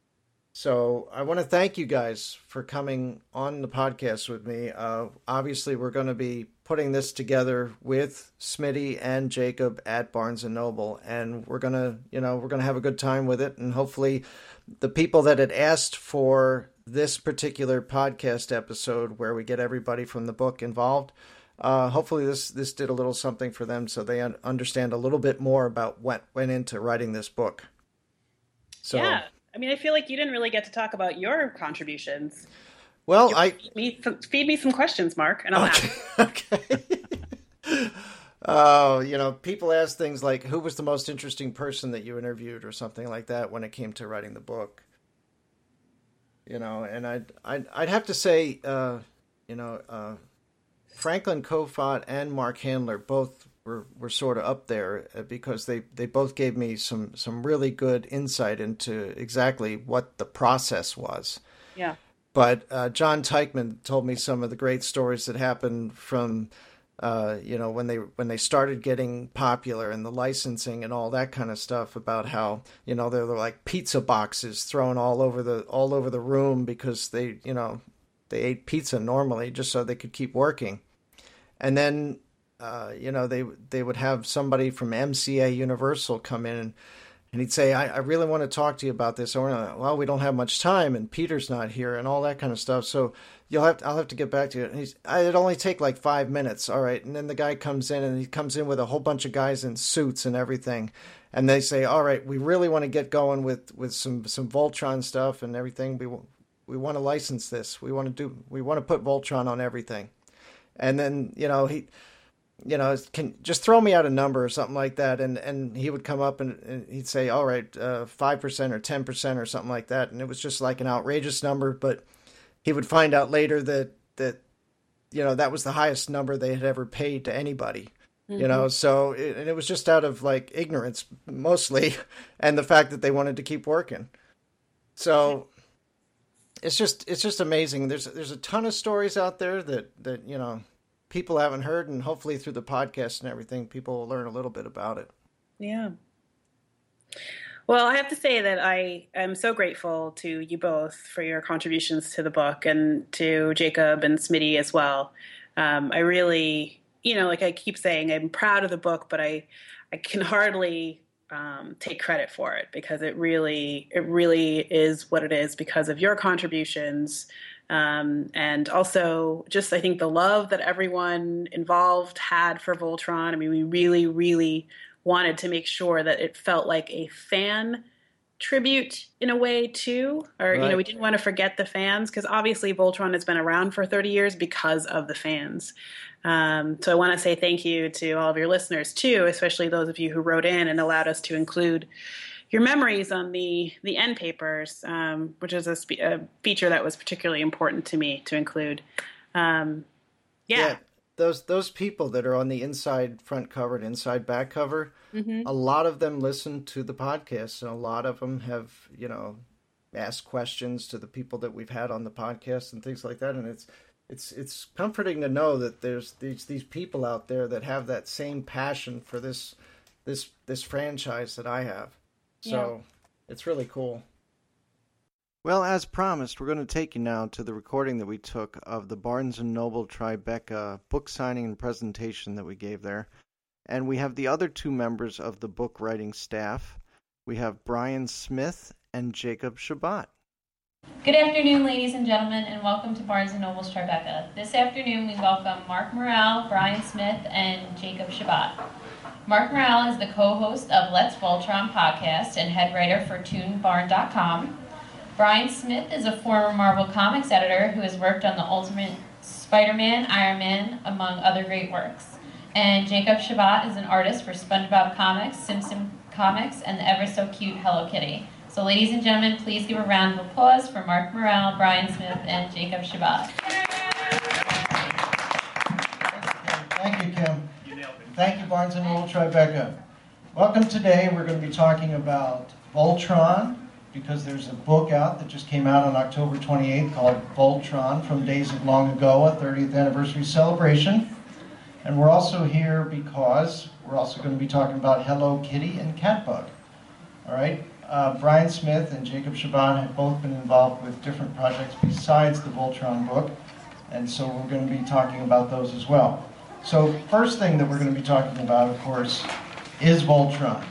C: So I want to thank you guys for coming on the podcast with me. Obviously, we're going to be putting this together with Smitty and Jacob at Barnes and Noble, and we're gonna have a good time with it. And hopefully, the people that had asked for this particular podcast episode, where we get everybody from the book involved, hopefully this did a little something for them, so they understand a little bit more about what went into writing this book. So.
D: Yeah. I mean, I feel like you didn't really get to talk about your contributions.
C: Well,
D: Feed me some questions, Mark, and I'll ask.
C: Okay. Oh, people ask things like, who was the most interesting person that you interviewed or something like that when it came to writing the book? And I'd have to say, Franklin Kofod and Mark Handler both were sort of up there because they both gave me some really good insight into exactly what the process was.
D: Yeah.
C: But John Teichman told me some of the great stories that happened from, when they started getting popular and the licensing and all that kind of stuff about how, there were like pizza boxes thrown all over the room because they ate pizza normally just so they could keep working. And then, they would have somebody from MCA Universal come in and he'd say, I really want to talk to you about this. Well, we don't have much time and Peter's not here and all that kind of stuff. So I'll have to get back to you. And it'd only take like 5 minutes. All right. And then the guy comes in and he comes in with a whole bunch of guys in suits and everything. And they say, all right, we really want to get going with some Voltron stuff and everything. We want to license this. We want to put Voltron on everything. And then, can just throw me out a number or something like that. And he would come up and he'd say, all right, 5% or 10% or something like that. And it was just like an outrageous number, but he would find out later that that was the highest number they had ever paid to anybody, so it was just out of like ignorance mostly. And the fact that they wanted to keep working. So it's just amazing. There's a ton of stories out there that people haven't heard, and hopefully through the podcast and everything, people will learn a little bit about it.
D: Yeah. Well, I have to say that I am so grateful to you both for your contributions to the book, and to Jacob and Smitty as well. I really, like I keep saying, I'm proud of the book, but I can hardly take credit for it because it really is what it is because of your contributions. And also just, I think, the love that everyone involved had for Voltron. I mean, we really, really wanted to make sure that it felt like a fan tribute in a way too, or
C: Right.
D: we didn't want to forget the fans, because obviously Voltron has been around for 30 years because of the fans. So I want to say thank you to all of your listeners too, especially those of you who wrote in and allowed us to include your memories on the end papers, which is a feature that was particularly important to me to include. Yeah.
C: Those people that are on the inside front cover and inside back cover, a lot of them listen to the podcast, and a lot of them have, asked questions to the people that we've had on the podcast and things like that. And it's comforting to know that there's these people out there that have that same passion for this franchise that I have. So it's really cool. Well, as promised, we're going to take you now to the recording that we took of the Barnes & Noble Tribeca book signing and presentation that we gave there. And we have the other two members of the book writing staff. We have Brian Smith and Jacob Shabbat.
F: Good afternoon, ladies and gentlemen, and welcome to Barnes & Noble's Tribeca. This afternoon, we welcome Mark Morrell, Brian Smith, and Jacob Shabbat. Mark Morrell is the co-host of Let's Voltron podcast and head writer for ToonBarn.com. Brian Smith is a former Marvel Comics editor who has worked on the Ultimate Spider-Man, Iron Man, among other great works. And Jacob Shabbat is an artist for SpongeBob Comics, Simpson Comics, and the ever-so-cute Hello Kitty. So ladies and gentlemen, please give a round of applause for Mark Morrell, Brian Smith, and Jacob Shabbat.
C: Thank you, Kim. Thank you, Barnes & Noble Tribeca. Welcome today. We're going to be talking about Voltron, because there's a book out that just came out on October 28th called Voltron From Days of Long Ago, a 30th anniversary celebration. And we're also here because we're also going to be talking about Hello Kitty and Catbug. All right? Brian Smith and Jacob Shabbat have both been involved with different projects besides the Voltron book, and so we're going to be talking about those as well. So first thing that we're going to be talking about, of course, is Voltron.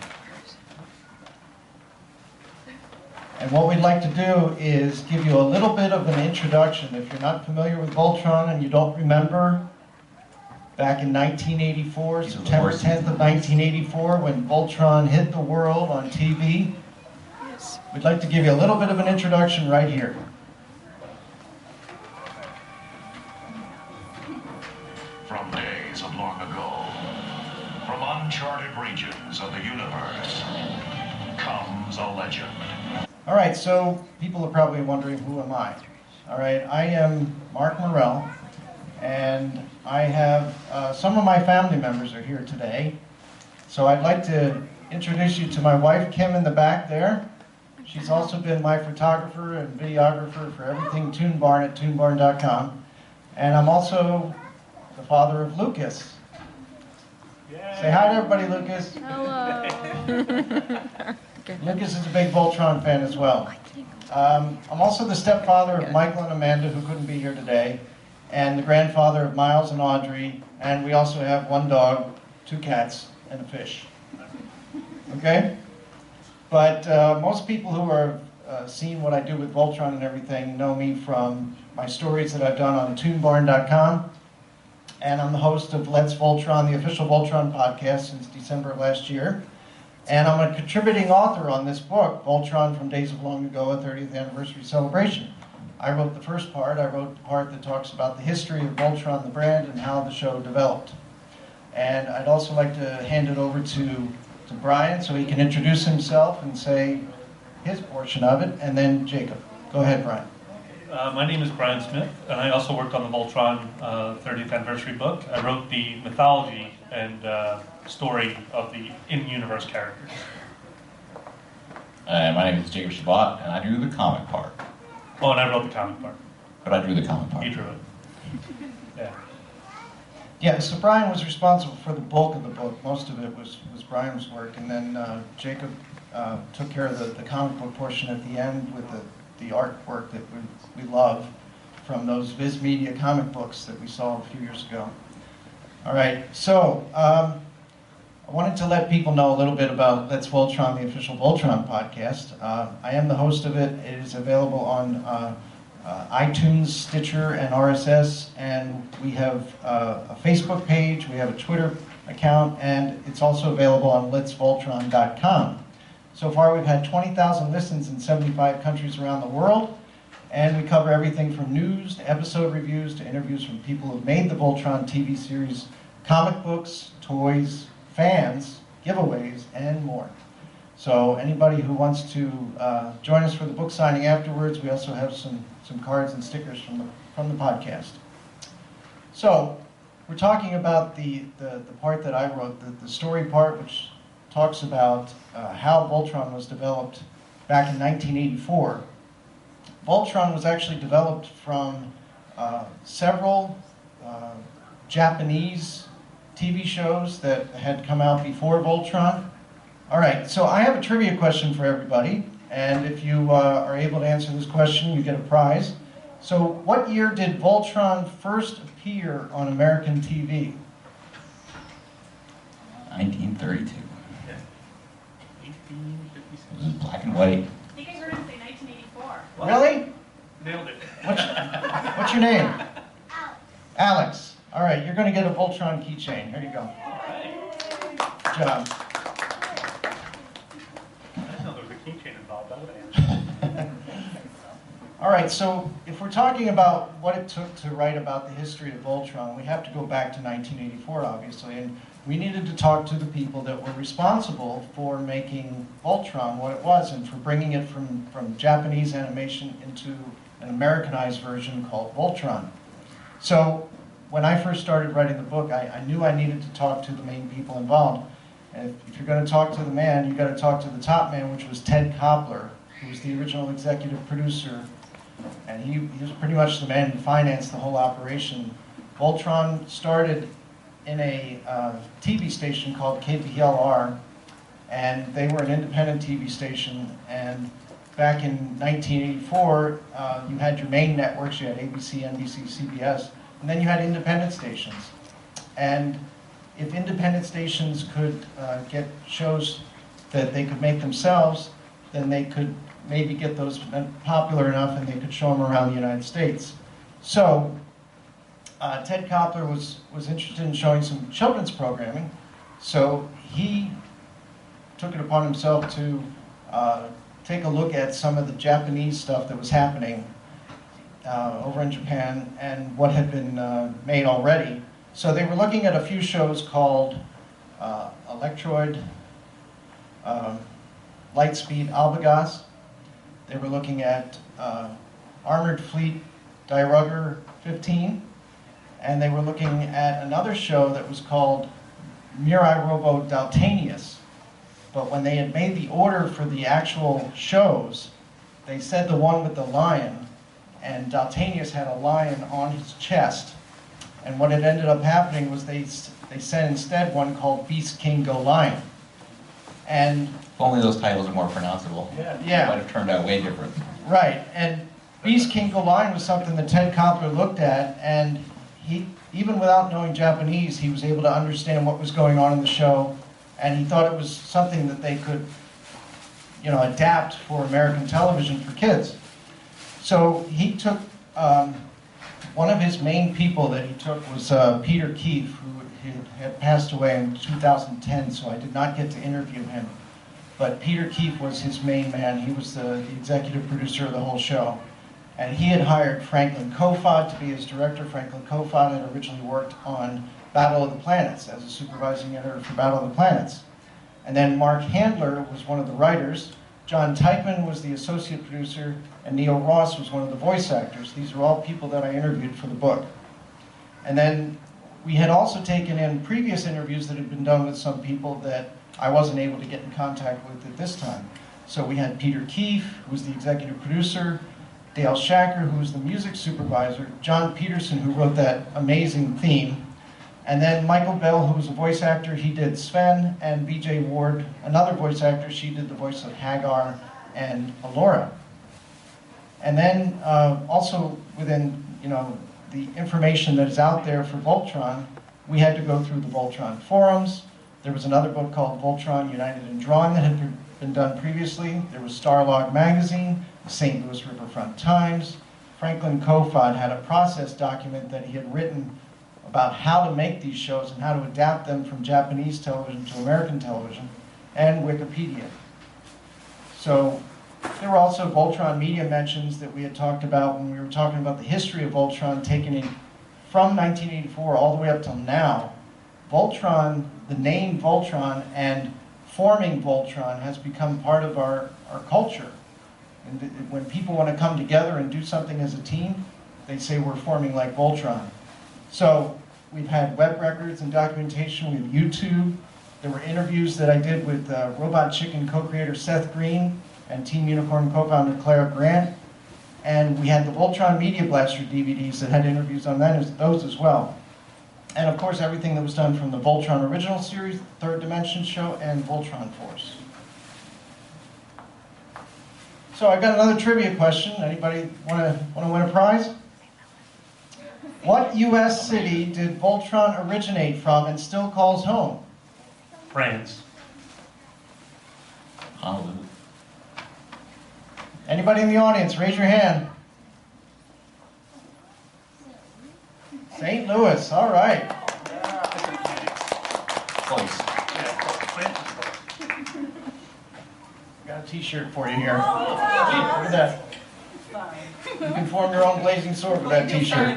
C: And what we'd like to do is give you a little bit of an introduction. If you're not familiar with Voltron and you don't remember, back in 1984, September 10th of 1984, when Voltron hit the world on TV, we'd like to give you a little bit of an introduction right here.
G: From days of long ago, from uncharted regions of the universe, comes a legend.
C: All right, so people are probably wondering, who am I? All right, I am Mark Morrell, and I have some of my family members are here today. So I'd like to introduce you to my wife, Kim, in the back there. She's also been my photographer and videographer for everything Toon Barn at ToonBarn.com. And I'm also the father of Lucas. Yay. Say hi to everybody, Lucas.
H: Hello.
C: Lucas is a big Voltron fan as well. I'm also the stepfather of Michael and Amanda, who couldn't be here today, and the grandfather of Miles and Audrey, and we also have one dog, 2 cats, and a fish. Okay? But most people who are seen what I do with Voltron and everything know me from my stories that I've done on ToonBarn.com, and I'm the host of Let's Voltron, the official Voltron podcast, since December of last year. And I'm a contributing author on this book, Voltron From Days of Long Ago, a 30th anniversary celebration. I wrote the first part. I wrote the part that talks about the history of Voltron, the brand, and how the show developed. And I'd also like to hand it over to Brian so he can introduce himself and say his portion of it, and then Jacob. Go ahead, Brian.
I: My name is Brian Smith, and I also worked on the Voltron 30th anniversary book. I wrote the mythology and story of the in-universe characters.
J: My name is Jacob Shabbat, and I drew the comic part.
I: Oh, and I wrote the comic part.
J: But I drew the comic part.
I: You drew it. Yeah.
C: Yeah, so Brian was responsible for the bulk of the book. Most of it was Brian's work, and then Jacob took care of the comic book portion at the end with the artwork that we love from those Viz Media comic books that we saw a few years ago. All right, so I wanted to let people know a little bit about Let's Voltron, the official Voltron podcast. I am the host of it. It is available on iTunes, Stitcher, and RSS, and we have a Facebook page, we have a Twitter account, and it's also available on letsvoltron.com. So far, we've had 20,000 listens in 75 countries around the world, and we cover everything from news to episode reviews to interviews from people who have made the Voltron TV series, comic books, toys, fans, giveaways, and more. So anybody who wants to join us for the book signing afterwards, we also have some cards and stickers from the podcast. So we're talking about the part that I wrote, the story part, which talks about how Voltron was developed back in 1984. Voltron was actually developed from several Japanese TV shows that had come out before Voltron. All right, so I have a trivia question for everybody, and if you are able to answer this question, you get a prize. So what year did Voltron first appear on American TV?
J: 1932.
I: Yeah.
J: It was black and white.
F: I think I heard him say 1984.
C: Really?
I: Nailed it.
C: What's your name? Alex. All right, you're going to get a Voltron keychain. Here you go. Good job.
I: I didn't know there was a keychain involved. That would have answered.
C: All right, so if we're talking about what it took to write about the history of Voltron, we have to go back to 1984, obviously, and we needed to talk to the people that were responsible for making Voltron what it was and for bringing it from Japanese animation into an Americanized version called Voltron. So when I first started writing the book, I knew I needed to talk to the main people involved. And if you're going to talk to the man, you've got to talk to the top man, which was Ted Koppler, who was the original executive producer. And he was pretty much the man who financed the whole operation. Voltron started in a TV station called KPLR, and they were an independent TV station. And back in 1984, you had your main networks. You had ABC, NBC, CBS, and then you had independent stations. And if independent stations could get shows that they could make themselves, then they could maybe get those popular enough and they could show them around the United States. So Ted Koppler was interested in showing some children's programming, so he took it upon himself to take a look at some of the Japanese stuff that was happening over in Japan and what had been made already. So they were looking at a few shows called Electroid, Lightspeed Albagas. They were looking at Armored Fleet Dairugger 15, and they were looking at another show that was called Mirai Robo Daltanius. But when they had made the order for the actual shows, they said the one with the lion, and Daltanius had a lion on his chest. And what had ended up happening was they sent instead one called Beast King Go Lion. And
J: If only those titles are more pronounceable.
C: Yeah.
J: It might have turned out way different.
C: Right, and Beast King Go Lion was something that Ted Koppler looked at, and he, even without knowing Japanese, he was able to understand what was going on in the show, and he thought it was something that they could, adapt for American television for kids. So he took, one of his main people that he took was Peter Keefe, who had passed away in 2010, so I did not get to interview him. But Peter Keefe was his main man. He was the executive producer of the whole show. And he had hired Franklin Kofod to be his director. Franklin Kofod had originally worked on Battle of the Planets as a supervising editor for Battle of the Planets. And then Mark Handler was one of the writers. John Teichman was the associate producer, and Neil Ross was one of the voice actors. These are all people that I interviewed for the book. And then we had also taken in previous interviews that had been done with some people that I wasn't able to get in contact with at this time. So we had Peter Keefe, who was the executive producer, Dale Shacker, who was the music supervisor, John Peterson, who wrote that amazing theme, and then Michael Bell, who was a voice actor, he did Sven, and B.J. Ward, another voice actor, she did the voice of Hagar and Alora. And then also within, the information that is out there for Voltron, we had to go through the Voltron forums. There was another book called Voltron United in Drawing that had been done previously. There was Starlog Magazine, the St. Louis Riverfront Times. Franklin Kofod had a process document that he had written about how to make these shows and how to adapt them from Japanese television to American television, and Wikipedia. So there were also Voltron media mentions that we had talked about when we were talking about the history of Voltron, taken in from 1984 all the way up till now. Voltron, the name Voltron and forming Voltron has become part of our culture. And when people want to come together and do something as a team, they say we're forming like Voltron. So we've had web records and documentation, we have YouTube. There were interviews that I did with Robot Chicken co-creator Seth Green and Team Unicorn co-founder Clara Grant. And we had the Voltron Media Blaster DVDs that had interviews on those as well. And of course, everything that was done from the Voltron original series, Third Dimension show, and Voltron Force. So I got another trivia question. Anybody want to win a prize? What U.S. city did Voltron originate from and still calls home?
I: France.
J: Honolulu.
C: Anybody in the audience, raise your hand. St. Louis, all right.
J: Close.
C: Got a t-shirt for you here. Look at that. You can form your own blazing sword with that t-shirt.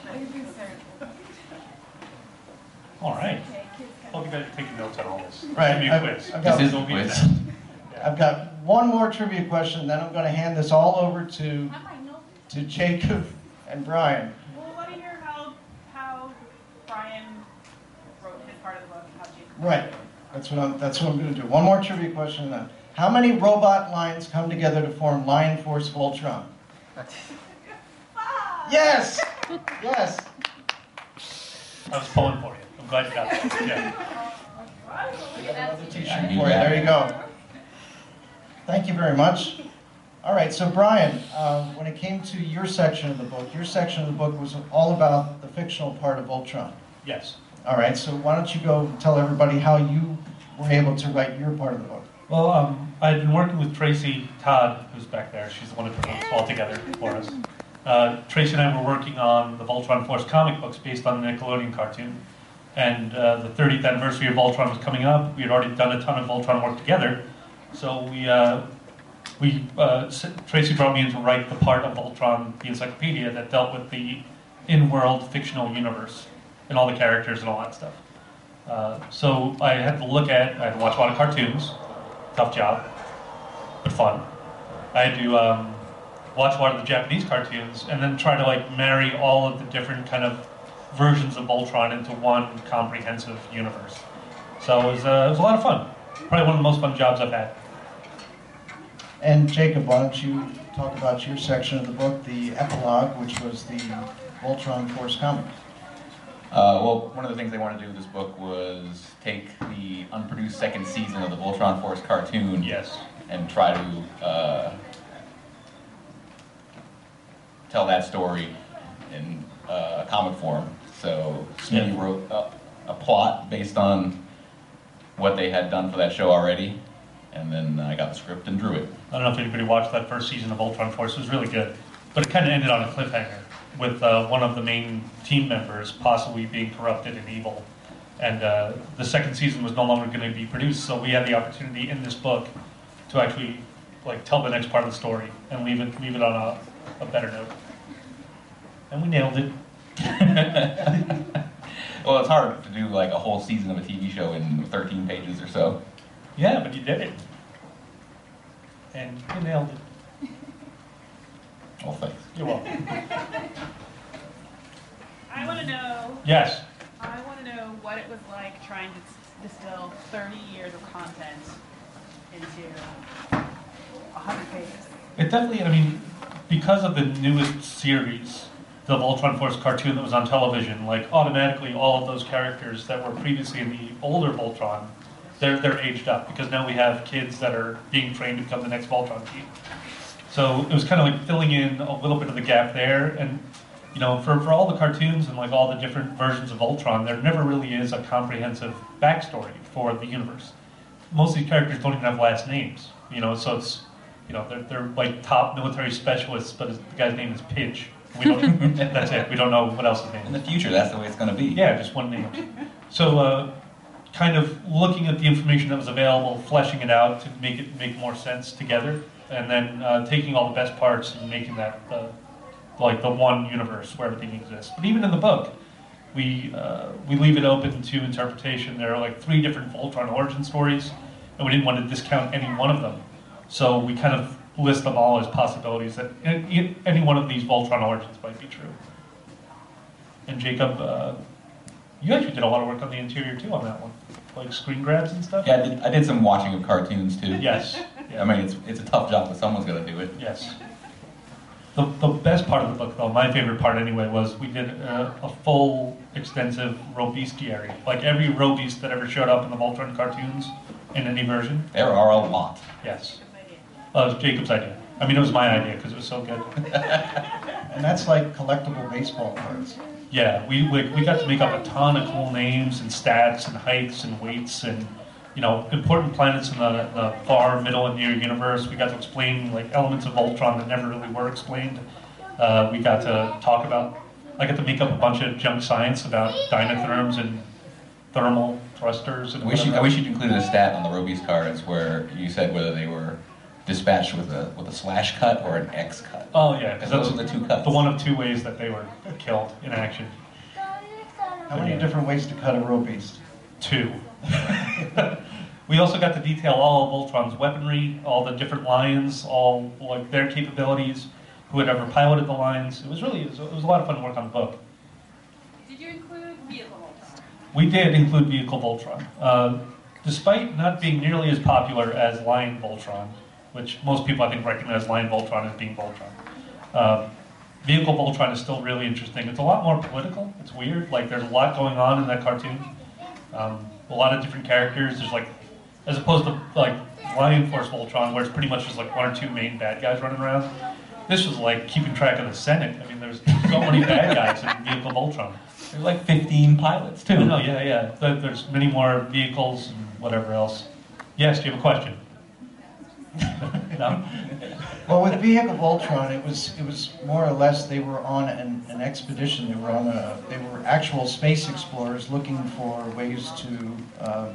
I: All right. Hope you guys are taking notes on all this.
C: Right.
I: Give me a quiz.
J: This is a
I: Don't be
J: quiz.
I: sad.
C: I've got one more trivia question, then I'm going to hand this all over to Jacob and Brian.
D: Well, let me hear how Brian wrote his part of the book, how Jacob.
C: Right. That's what I'm going to do. One more trivia question then. How many robot lines come together to form Lion Force Voltron? Yes! Yes!
I: I was pulling for you. I'm glad you got that. Yeah.
C: Another t-shirt for you. There you go. Thank you very much. All right, so Brian, when it came to your section of the book was all about the fictional part of Voltron.
I: Yes.
C: All right, so why don't you go tell everybody how you were able to write your part of the book?
I: Well, I've been working with Tracy Todd, who's back there. She's the one who put this all together for us. Tracy and I were working on the Voltron Force comic books based on the Nickelodeon cartoon. And the 30th anniversary of Voltron was coming up. We had already done a ton of Voltron work together. So Tracy brought me in to write the part of Voltron, the encyclopedia, that dealt with the in-world fictional universe and all the characters and all that stuff. So I had to watch a lot of cartoons. Tough job, but fun. I had to watch a lot of the Japanese cartoons and then try to marry all of the different kind of versions of Voltron into one comprehensive universe. So it was a lot of fun. Probably one of the most fun jobs I've had.
C: And Jacob, why don't you talk about your section of the book, the epilogue, which was the Voltron Force comic.
J: Well, one of the things they wanted to do with this book was take the unproduced second season of the Voltron Force cartoon and try to tell that story in comic form. So Smitty wrote a plot based on what they had done for that show already, and then I got the script and drew it.
I: I don't know if anybody watched that first season of Voltron Force. It was really good, but it kind of ended on a cliffhanger with one of the main team members possibly being corrupted and evil. And the second season was no longer going to be produced, so we had the opportunity in this book to actually tell the next part of the story and leave it on a better note. And we nailed it.
J: Well, it's hard to do a whole season of a TV show in 13 pages or so.
I: Yeah, but you did it. And you nailed it.
J: Well, thanks.
I: You're welcome.
D: I want to know.
I: Yes.
D: I want to know what it was like trying to distill 30 years of content into 100 pages.
I: It definitely, because of the newest series, the Voltron Force cartoon that was on television, automatically all of those characters that were previously in the older Voltron, they're aged up, because now we have kids that are being trained to become the next Voltron team. So it was kind of filling in a little bit of the gap there, and for all the cartoons and all the different versions of Voltron, there never really is a comprehensive backstory for the universe. Most of these characters don't even have last names, so it's, they're top military specialists, but the guy's name is Pidge. We don't. That's it. We don't know what else his name is.
J: In the future, that's the way it's going to be.
I: Yeah, just one name. So kind of looking at the information that was available, fleshing it out to make more sense together, and then taking all the best parts and making that like the one universe where everything exists. But even in the book, we leave it open to interpretation. There are like 3 different Voltron origin stories, and we didn't want to discount any one of them. So we kind of list them all as possibilities that any one of these Voltron origins might be true. And Jacob, you actually did a lot of work on the interior too on that one, like screen grabs and stuff.
J: Yeah, I did some watching of cartoons too.
I: Yes. Yeah.
J: I mean, it's a tough job, but someone's got to do it.
I: Yes. The best part of the book, though, my favorite part anyway, was we did a full, extensive Robeastiary. Like every Robeast that ever showed up in the Voltron cartoons in any version.
J: There are a lot.
I: Yes. It was Jacob's idea. I mean, it was my idea because it was so good.
C: And that's like collectible baseball cards.
I: Yeah, we got to make up a ton of cool names and stats and heights and weights and, you know, important planets in the far, middle, and near universe. We got to explain like elements of Voltron that never really were explained. We got to talk about. I got to make up a bunch of junk science about dinotherms and thermal thrusters. And
J: I wish you'd included a stat on the Robeast cards where you said whether they were dispatched with a slash cut or an X cut.
I: Oh yeah,
J: because those are the 2 cuts.
I: The one of 2 ways that they were killed in action.
C: How many different ways to cut a Robeast?
I: 2. We also got to detail all of Voltron's weaponry, all the different lions, all like their capabilities, who had ever piloted the lions. It was a lot of fun to work on the book.
H: Did you include Vehicle Voltron?
I: We did include Vehicle Voltron. Despite not being nearly as popular as Lion Voltron, which most people I think recognize Lion Voltron as being Voltron, Vehicle Voltron is still really interesting. It's a lot more political. It's weird. Like there's a lot going on in that cartoon. A lot of different characters. There's like, as opposed to like Lion Force Voltron, where it's pretty much just like 1 or 2 main bad guys running around. This was like keeping track of the Senate. I mean, there's so many bad guys in Vehicle Voltron.
J: There's like 15 pilots too.
I: No, yeah. There's many more vehicles and whatever else. Yes, do you have a question? No?
C: Well, with Vehicle Voltron, it was more or less they were on an expedition. They were actual space explorers looking for ways to,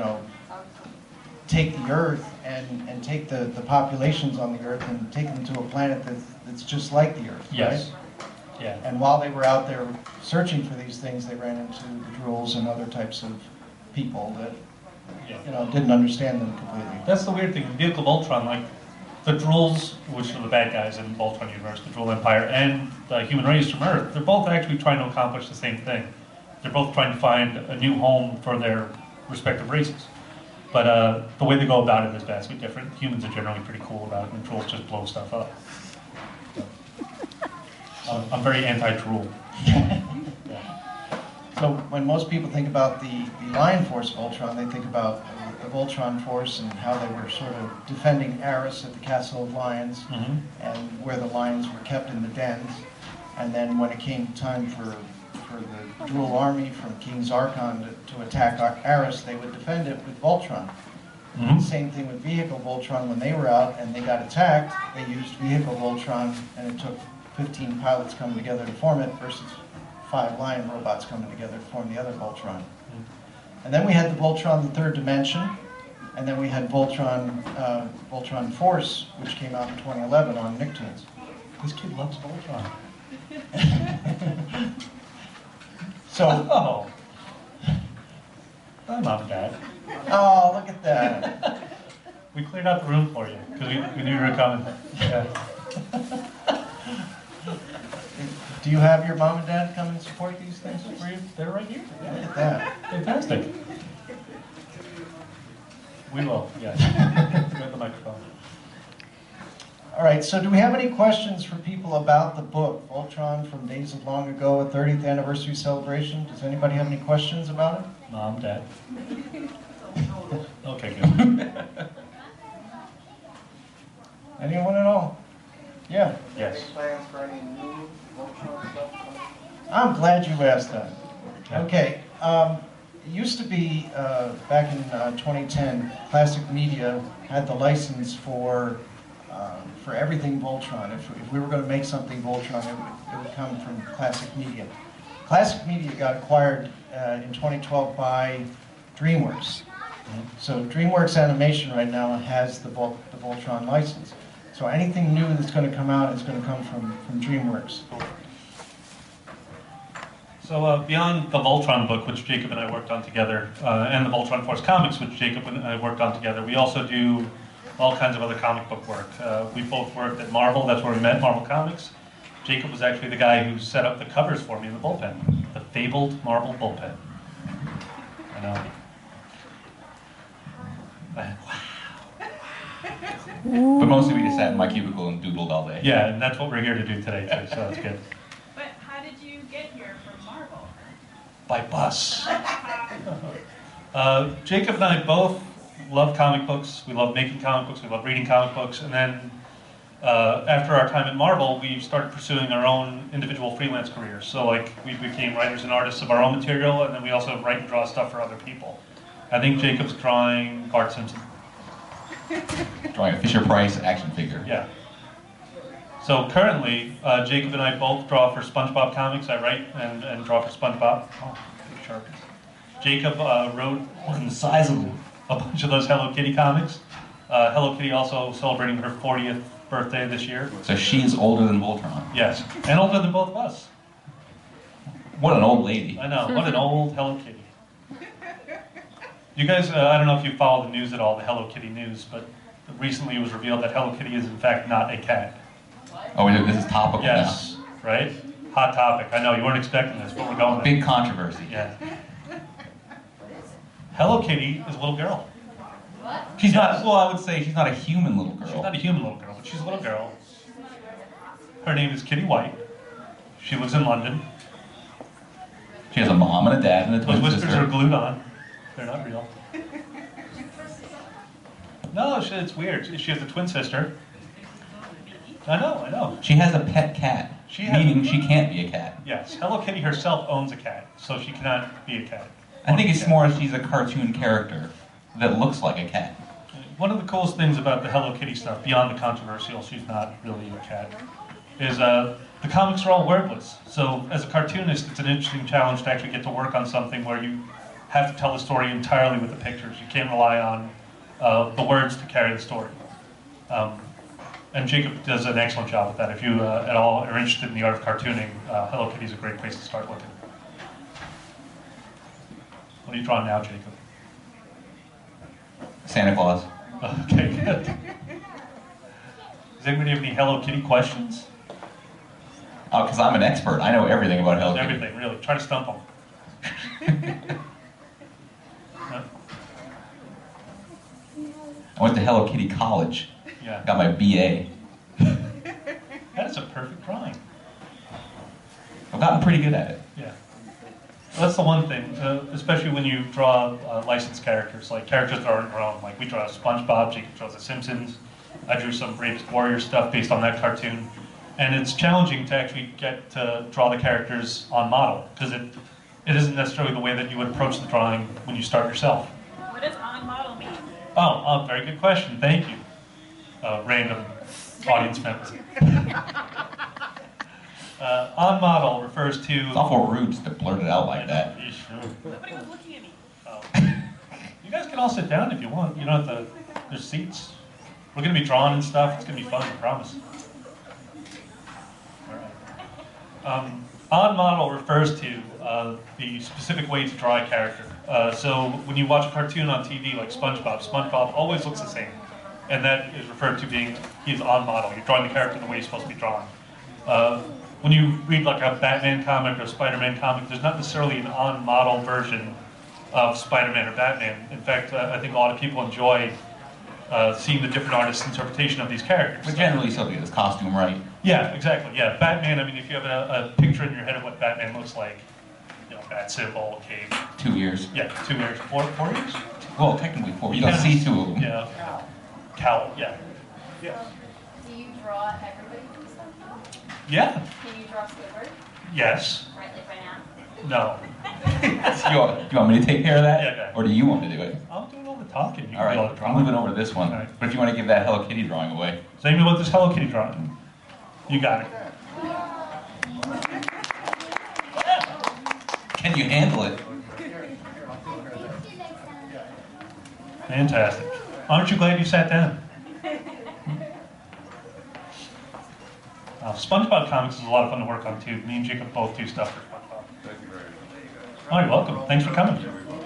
C: take the Earth and take the populations on the Earth and take them to a planet that's just like the Earth.
I: Yes.
C: Right?
I: Yeah.
C: And while they were out there searching for these things, they ran into the Drools and other types of people that didn't understand them completely.
I: That's the weird thing. In Vehicle Voltron, like the Drools, which are the bad guys in Voltron universe, the Drool Empire, and the human race from Earth, they're both actually trying to accomplish the same thing. They're both trying to find a new home for their respective races. But the way they go about it is vastly different. Humans are generally pretty cool about it, and Drools just blow stuff up. I'm very anti-Drool.
C: So when most people think about the Lion Force Voltron, they think about the Voltron Force and how they were sort of defending Aris at the Castle of Lions, and where the lions were kept in the dens. And then when it came time for the Drool army from King Zarkon to attack Aris, they would defend it with Voltron. Same thing with Vehicle Voltron. When they were out and they got attacked, they used Vehicle Voltron, and it took 15 pilots coming together to form it versus 5 lion robots coming together to form the other Voltron. And then we had the Voltron, the Third Dimension, and then we had Voltron Force, which came out in 2011 on Nicktoons.
I: This kid loves Voltron.
C: So,
I: Hi, Mom and Dad.
C: Oh, look at that.
I: We cleared out the room for you because we knew you were coming. Yeah.
C: Do you have your mom and dad come and support these things for you?
I: They're right here.
C: Yeah. Look at that.
I: Fantastic. We will, yes. We have the microphone.
C: All right, so do we have any questions for people about the book, Voltron from Days of Long Ago, a 30th anniversary celebration? Does anybody have any questions about it?
I: Mom, Dad. Okay, good.
C: Anyone at all? Yeah.
I: Yes.
K: Any plans for any new Voltron stuff coming?
C: I'm glad you asked that. Okay. It used to be, back in 2010, Classic Media had the license for everything Voltron. If we were going to make something Voltron, it would come from Classic Media. Classic Media got acquired in 2012 by
K: DreamWorks. So DreamWorks Animation right now has the Voltron license. So anything new that's going to come out is going to come from DreamWorks.
I: So beyond the Voltron book, which Jacob and I worked on together, and the Voltron Force comics, which Jacob and I worked on together, we also do all kinds of other comic book work. We both worked at Marvel. That's where we met, Marvel Comics. Jacob was actually the guy who set up the covers for me in the bullpen, the fabled Marvel bullpen. I know.
J: But mostly we just sat in my cubicle and doodled all day.
I: Yeah, and that's what we're here to do today, too, so that's good.
H: But how did you get here from Marvel?
I: By bus. Jacob and I both love comic books. We love making comic books. We love reading comic books. And then after our time at Marvel, we started pursuing our own individual freelance careers. So like we became writers and artists of our own material, and then we also write and draw stuff for other people. I think Jacob's drawing Bart Simpson.
J: Drawing a Fisher-Price action figure.
I: Yeah. So currently, Jacob and I both draw for SpongeBob comics. I write and draw for SpongeBob. Oh, big shark. Jacob wrote
J: The size of
I: a bunch of those Hello Kitty comics. Hello Kitty also celebrating her 40th birthday this year.
J: So she's older than Voltron.
I: Yes, and older than both of us.
J: What an old lady.
I: I know, what an old Hello Kitty. You guys, I don't know if you follow the news at all, the Hello Kitty news, but recently it was revealed that Hello Kitty is in fact not a cat.
J: Oh, this is topical now.
I: Yes, right? Hot topic. I know, you weren't expecting this, but we're going there.
J: Big controversy.
I: Yeah. Hello Kitty is a little girl.
J: She's not, well, I would say she's not a human little girl.
I: She's not a human little girl, but she's a little girl. Her name is Kitty White. She lives in London.
J: She has a mom and a dad and a
I: Those
J: twin
I: whiskers
J: sister.
I: are glued on. They're not real. No, it's weird. She has a twin sister. I know.
J: She has a pet cat, meaning she can't be a cat.
I: Yes, Hello Kitty herself owns a cat, so she cannot be a cat.
J: I think it's more she's a cartoon character that looks like a cat.
I: One of the coolest things about the Hello Kitty stuff, beyond the controversial, she's not really a cat, is the comics are all wordless. So as a cartoonist, it's an interesting challenge to actually get to work on something where you have to tell the story entirely with the pictures. You can't rely on the words to carry the story. And Jacob does an excellent job with that. If you at all are interested in the art of cartooning, Hello Kitty is a great place to start looking. What are you drawing now, Jacob?
J: Santa Claus.
I: Okay, good. Does anybody have any Hello Kitty questions?
J: Oh, because I'm an expert. I know everything about Hello Kitty.
I: Everything, really. Try to stump them.
J: I went to Hello Kitty College.
I: Yeah.
J: Got my BA.
I: That is a perfect drawing.
J: I've gotten pretty good at it.
I: Yeah. Well, that's the one thing, especially when you draw licensed characters, like characters that aren't your own. Like we draw SpongeBob, Jacob draws The Simpsons. I drew some Bravest Warrior stuff based on that cartoon. And it's challenging to actually get to draw the characters on model, because it isn't necessarily the way that you would approach the drawing when you start yourself.
H: What does on model mean?
I: Oh, very good question. Thank you. Random audience members. On model refers to...
J: It's awful rude just to blurt it out like that.
H: Nobody was looking at me.
I: Oh. You guys can all sit down if you want. You don't have to... There's seats. We're going to be drawing and stuff. It's going to be fun, I promise. All right. On model refers to the specific way to draw a character. So when you watch a cartoon on TV like SpongeBob always looks the same. And that is referred to being, he's on model. You're drawing the character the way he's supposed to be drawn. When you read like a Batman comic or a Spider-Man comic, there's not necessarily an on-model version of Spider-Man or Batman. In fact, I think a lot of people enjoy seeing the different artists' interpretation of these characters.
J: But generally, so his costume right.
I: Yeah, exactly. Yeah, Batman. I mean, if you have a picture in your head of what Batman looks like, you know, bat symbol, cape.
J: 2 years.
I: Yeah, 2 years. 4 years.
J: Well, technically 4. You don't see 2 of them.
I: Yeah. Cowl. Yeah.
F: Yeah. Do you draw everybody from SpongeBob?
I: Yeah.
F: Can you draw Squidward?
I: Yes.
F: Right, like right
I: No.
F: now?
J: You want me to take care of that?
I: Yeah.
J: Or do you want to do it?
I: I'm doing all the talking. You
J: All right,
I: can do all the
J: I'm
I: drawing.
J: moving over to this one.
I: All right.
J: But if you want to give that Hello Kitty drawing away.
I: So you want this Hello Kitty drawing? You got it.
J: Can you handle it?
I: Fantastic. Aren't you glad you sat down? SpongeBob comics is a lot of fun to work on too. Me and Jacob both do stuff for SpongeBob.
L: Thank you very much.
I: All right, welcome. Thanks for coming.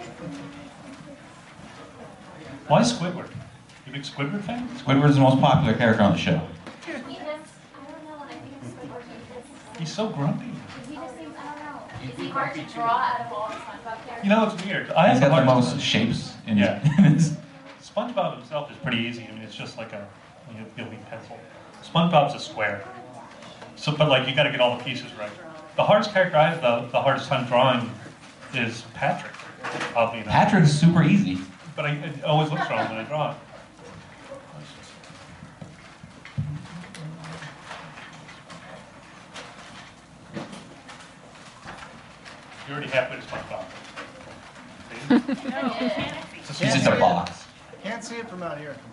I: Why Squidward? You a big Squidward fan?
J: Squidward's the most popular character on the show.
M: He just, I don't know, I think Squidward is
I: He's so grumpy.
M: he just seems, I don't know. Is he hard to draw out of all the SpongeBob characters?
I: You know, it's weird.
J: He's got the most shapes in
I: Yeah.
J: his.
I: SpongeBob himself is pretty easy. I mean, it's just like you'll need pencil. SpongeBob's a square. So, but like you got to get all the pieces right. The hardest character I have the hardest time drawing is Patrick. Oddly enough.
J: Patrick's super easy.
I: But it always looks wrong when I draw it. You're already halfway to SpongeBob.
J: He's just a box.
C: Can't see it from out here.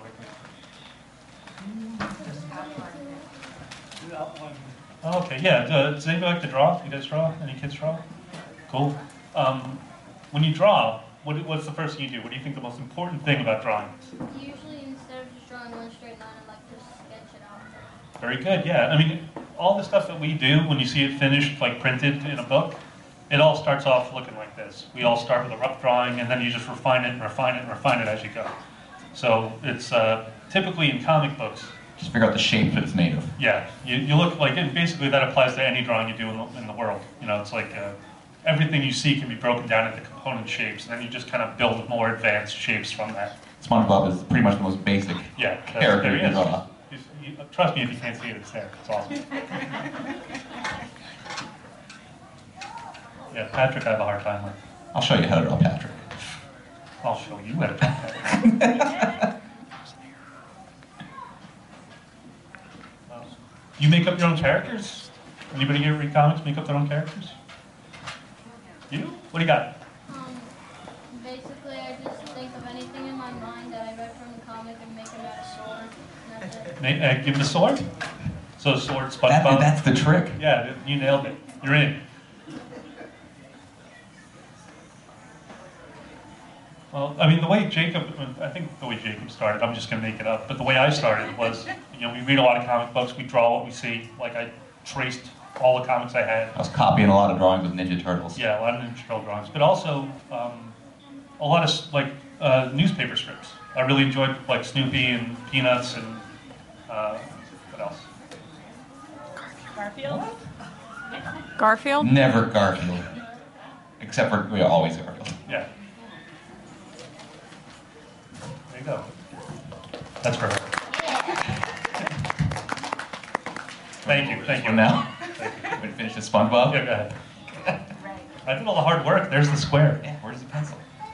I: Okay, yeah. Does anybody like to draw? You guys draw? Any kids draw? Cool. When you draw, what's the first thing you do? What do you think the most important thing about drawing is?
M: Usually, instead of just drawing one straight line, I like to sketch it out.
I: Very good, yeah. I mean, all the stuff that we do, when you see it finished, like printed in a book, it all starts off looking like this. We all start with a rough drawing, and then you just refine it and refine it and refine it as you go. So it's typically in comic books.
J: Just figure out the shape that it's made of.
I: Yeah, you look like, and basically that applies to any drawing you do in the world. You know, it's like everything you see can be broken down into component shapes, and then you just kind of build more advanced shapes from that.
J: SpongeBob is pretty much the most basic character
I: there
J: you
I: he
J: can
I: is.
J: draw.
I: Trust me, if you can't see it, it's there. It's awesome. Yeah, Patrick, I have a hard time with.
J: I'll show you how to draw Patrick.
I: I'll show you how to draw Patrick. You make up your own characters? Anybody here read comics make up their own characters? You? What do you got?
M: Basically, I just think of anything in my mind that I read from the comic and make it out of sword. And that's it.
I: Give the sword? So sword, SpongeBob?
J: That's the trick.
I: Yeah, you nailed it. You're in. Well, I mean, I think the way Jacob started, I'm just going to make it up, but the way I started was, we read a lot of comic books, we draw what we see. Like, I traced all the comics I had.
J: I was copying a lot of drawings with Ninja Turtles.
I: Yeah, a lot of Ninja Turtle drawings, but also a lot of, newspaper strips. I really enjoyed, like, Snoopy and Peanuts and, what else?
H: Garfield?
N: Garfield?
J: Never Garfield. Except for, always Garfield.
I: Yeah. There you go. That's perfect. Thank you.
J: Now,
I: Thank you.
J: we finish the SpongeBob?
I: Yeah, go ahead. I did all the hard work. There's the square.
J: Yeah, where's the pencil?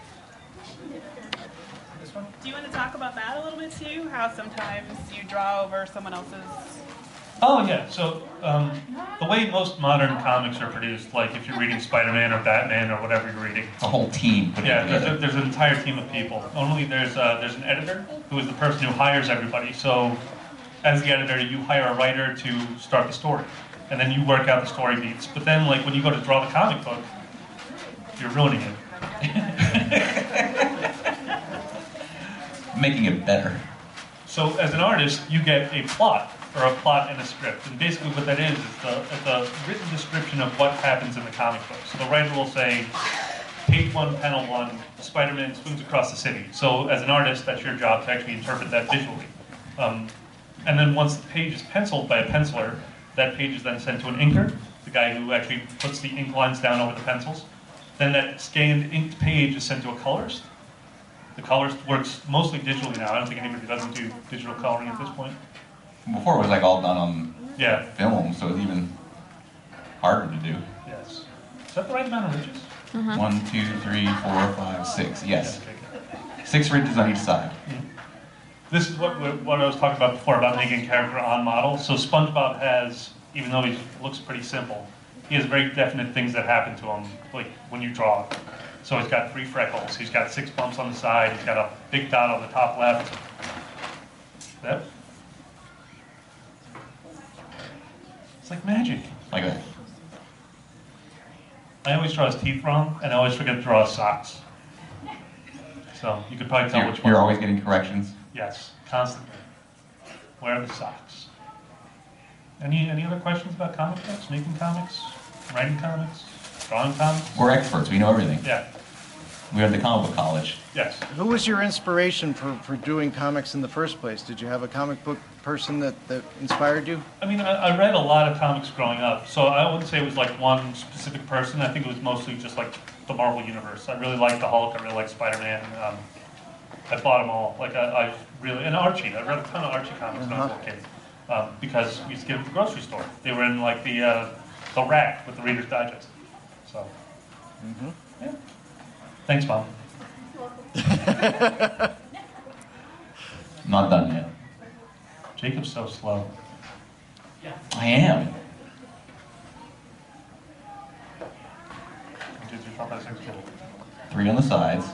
C: This one?
H: Do you want to talk about that a little bit too? How sometimes you draw over someone else's...
I: Oh, yeah. So the way most modern comics are produced, like if you're reading Spider-Man or Batman or whatever you're reading.
J: It's a whole team put together.
I: There's an entire team of people. Normally there's an editor who is the person who hires everybody. So as the editor, you hire a writer to start the story. And then you work out the story beats. But then, like, when you go to draw the comic book, you're ruining it.
J: Making it better.
I: So as an artist, you get a plot, or a plot and a script. And basically what that is the written description of what happens in the comic book. So the writer will say, page 1, panel 1, Spider-Man swings across the city. So as an artist, that's your job to actually interpret that visually. And then once the page is penciled by a penciler, that page is then sent to an inker, the guy who actually puts the ink lines down over the pencils. Then that scanned inked page is sent to a colorist. The colorist works mostly digitally now. I don't think anybody doesn't do digital coloring at this point.
J: Before it was like all done on
I: Yeah.
J: film, so it's even harder to do.
I: Yes. Is that the right amount of ridges?
J: 1, 2, 3, 4, 5, 6. Yes.
I: Yeah, okay.
J: 6 ridges on each side.
I: This is what I was talking about before about making a character on model. So SpongeBob has, even though he looks pretty simple, he has very definite things that happen to him, like when you draw it. So he's got 3 freckles, he's got 6 bumps on the side, he's got a big dot on the top left. That? It's like magic.
J: Like that.
I: I always draw his teeth wrong, and I always forget to draw his socks. So you could probably tell which one.
J: You're always getting corrections?
I: Yes, constantly. Where are the socks? Any other questions about comic books, making comics, writing comics, drawing comics?
J: We're experts. We know everything.
I: Yeah.
J: We are at the comic book college.
I: Yes.
C: Who was your inspiration for doing comics in the first place? Did you have a comic book person that inspired you?
I: I mean, I read a lot of comics growing up, so I wouldn't say it was like one specific person. I think it was mostly just like the Marvel Universe. I really liked the Hulk. I really liked Spider-Man. I bought them all. Like I really, and Archie. I read a ton of Archie comics when I was a little kid because we used to get them at the grocery store. They were in like the rack with the Reader's Digest. So, yeah. Thanks, Mom.
J: Not done yet.
I: Jacob's so slow.
J: I am.
I: Did you drop that 6 kilo?
J: 3 on the sides.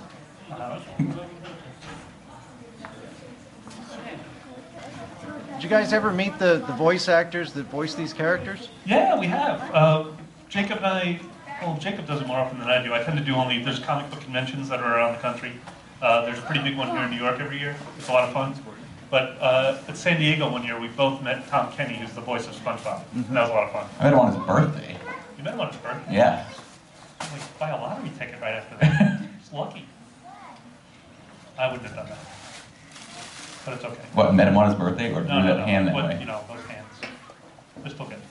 C: Did you guys ever meet the voice actors that voice these characters?
I: Yeah, we have. Jacob and I, well, Jacob does it more often than I do. I tend to do only, there's comic book conventions that are around the country. There's a pretty big one here in New York every year. It's a lot of fun. But at San Diego one year, we both met Tom Kenny, who's the voice of SpongeBob. That was a lot of fun.
J: I met him on his birthday.
I: You met him on his birthday?
J: Yeah.
I: Like, buy a lottery ticket right after that. It's lucky. I wouldn't have done that. But it's okay.
J: What, met him on his birthday, or drew that hand that
I: What,
J: way?
I: you know, those hands. They're still good.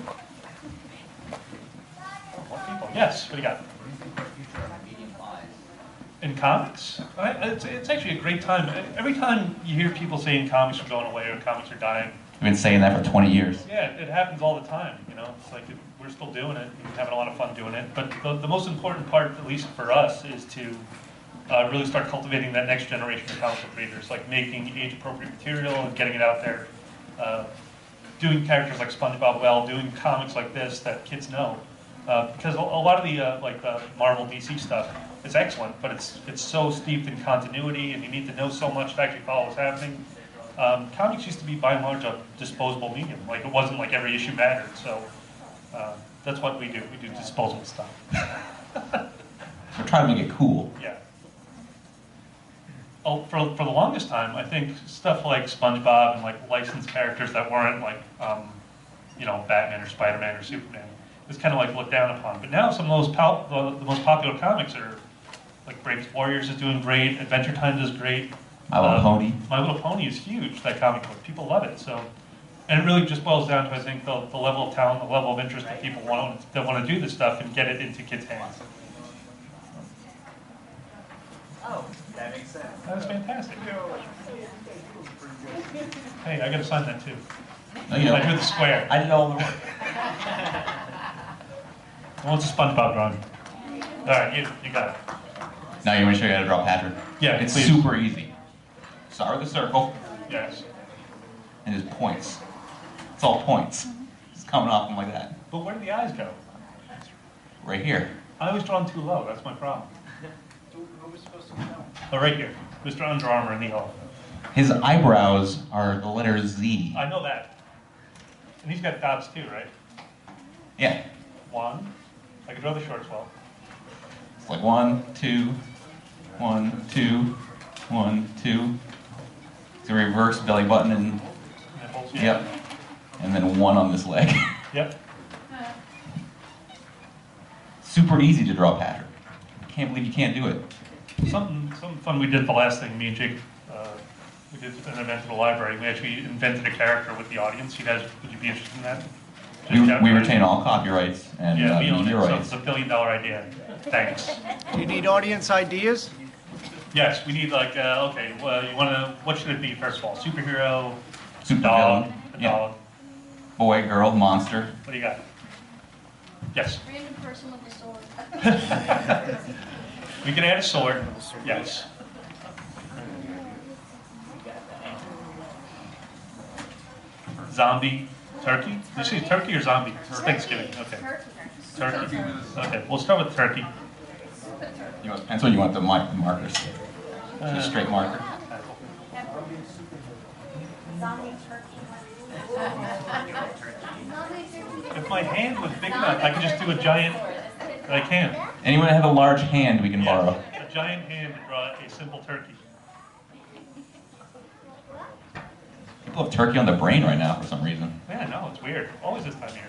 I: More people. Yes, what do you got? In comics? It's actually a great time. Every time you hear people saying comics are going away or comics are dying.
J: I've been saying that for 20 years.
I: Yeah, it happens all the time, you know. It's like we're still doing it and having a lot of fun doing it. But the most important part, at least for us, is to really start cultivating that next generation of comic book readers, like making age-appropriate material and getting it out there. Doing characters like SpongeBob well, doing comics like this that kids know. Because a lot of the like the Marvel DC stuff, it's excellent, but it's so steeped in continuity, and you need to know so much to actually follow what's happening. Comics used to be, by and large, a disposable medium. Like, it wasn't like every issue mattered, so that's what we do. We do disposable stuff.
J: We're trying to make it cool.
I: Yeah. Oh, for the longest time, I think stuff like SpongeBob and like licensed characters that weren't like, you know, Batman or Spider-Man or Superman, was kind of like looked down upon. But now some of the most popular comics are like Bravest Warriors is doing great, Adventure Time does great.
J: My Little Pony.
I: My Little Pony is huge, that comic book. People love it. So, and it really just boils down to, I think, the level of talent, the level of interest that people want to do this stuff and get it into kids' hands.
B: Oh, that makes sense.
I: That's fantastic. Hey, I got to sign that too.
J: No, you don't.
I: I drew the square.
J: I did all the work.
I: What's a SpongeBob drawing? All right, you got it.
J: Now you want to show you how to draw Patrick?
I: Yeah,
J: it's
I: please.
J: super easy. Start with a circle.
I: Yes.
J: And just points. It's all points. It's coming off them like that.
I: But where do the eyes go?
J: Right here.
I: I always draw them too low. That's my problem. Oh, right here. Mr. Under Armour in the O.
J: His eyebrows are the letter Z.
I: I know that. And he's got dots too, right?
J: Yeah.
I: One. I can draw the shorts well.
J: It's like 1, 2, 1, 2, 1, 2. It's a reverse belly button and
I: nipples. Yeah.
J: Yep. And then 1 on this leg.
I: Yep.
J: Super easy to draw Patrick. I can't believe you can't do it.
I: Something fun we did the last thing, me and Jake, we did an event at the library. We actually invented a character with the audience. You guys, would you be interested in that?
J: We retain all copyrights and
I: yeah, we own
J: media
I: it, so
J: rights.
I: it's $1 billion idea. Thanks.
C: Do you need audience ideas?
I: Yes, we need like, okay, well, you want to, what should it be first of all? Superhero,
J: Super
I: dog,
J: villain.
I: a
J: Yeah.
I: dog.
J: Boy, girl, monster.
I: What do you got? Yes.
M: Random person with a sword.
I: We can add a sword. Yes. Zombie, turkey. Did you say turkey or zombie? It's Thanksgiving. Okay. Turkey. Okay, we'll start with turkey.
J: You want pencil or you want the markers? Just a straight marker.
I: If my hand was big enough, I could just do a giant. But I can't.
J: Anyone have a large hand we can borrow?
I: A giant hand to draw a simple turkey.
J: People have turkey on their brain right now for some reason.
I: Yeah, no, it's weird. Always this time of year.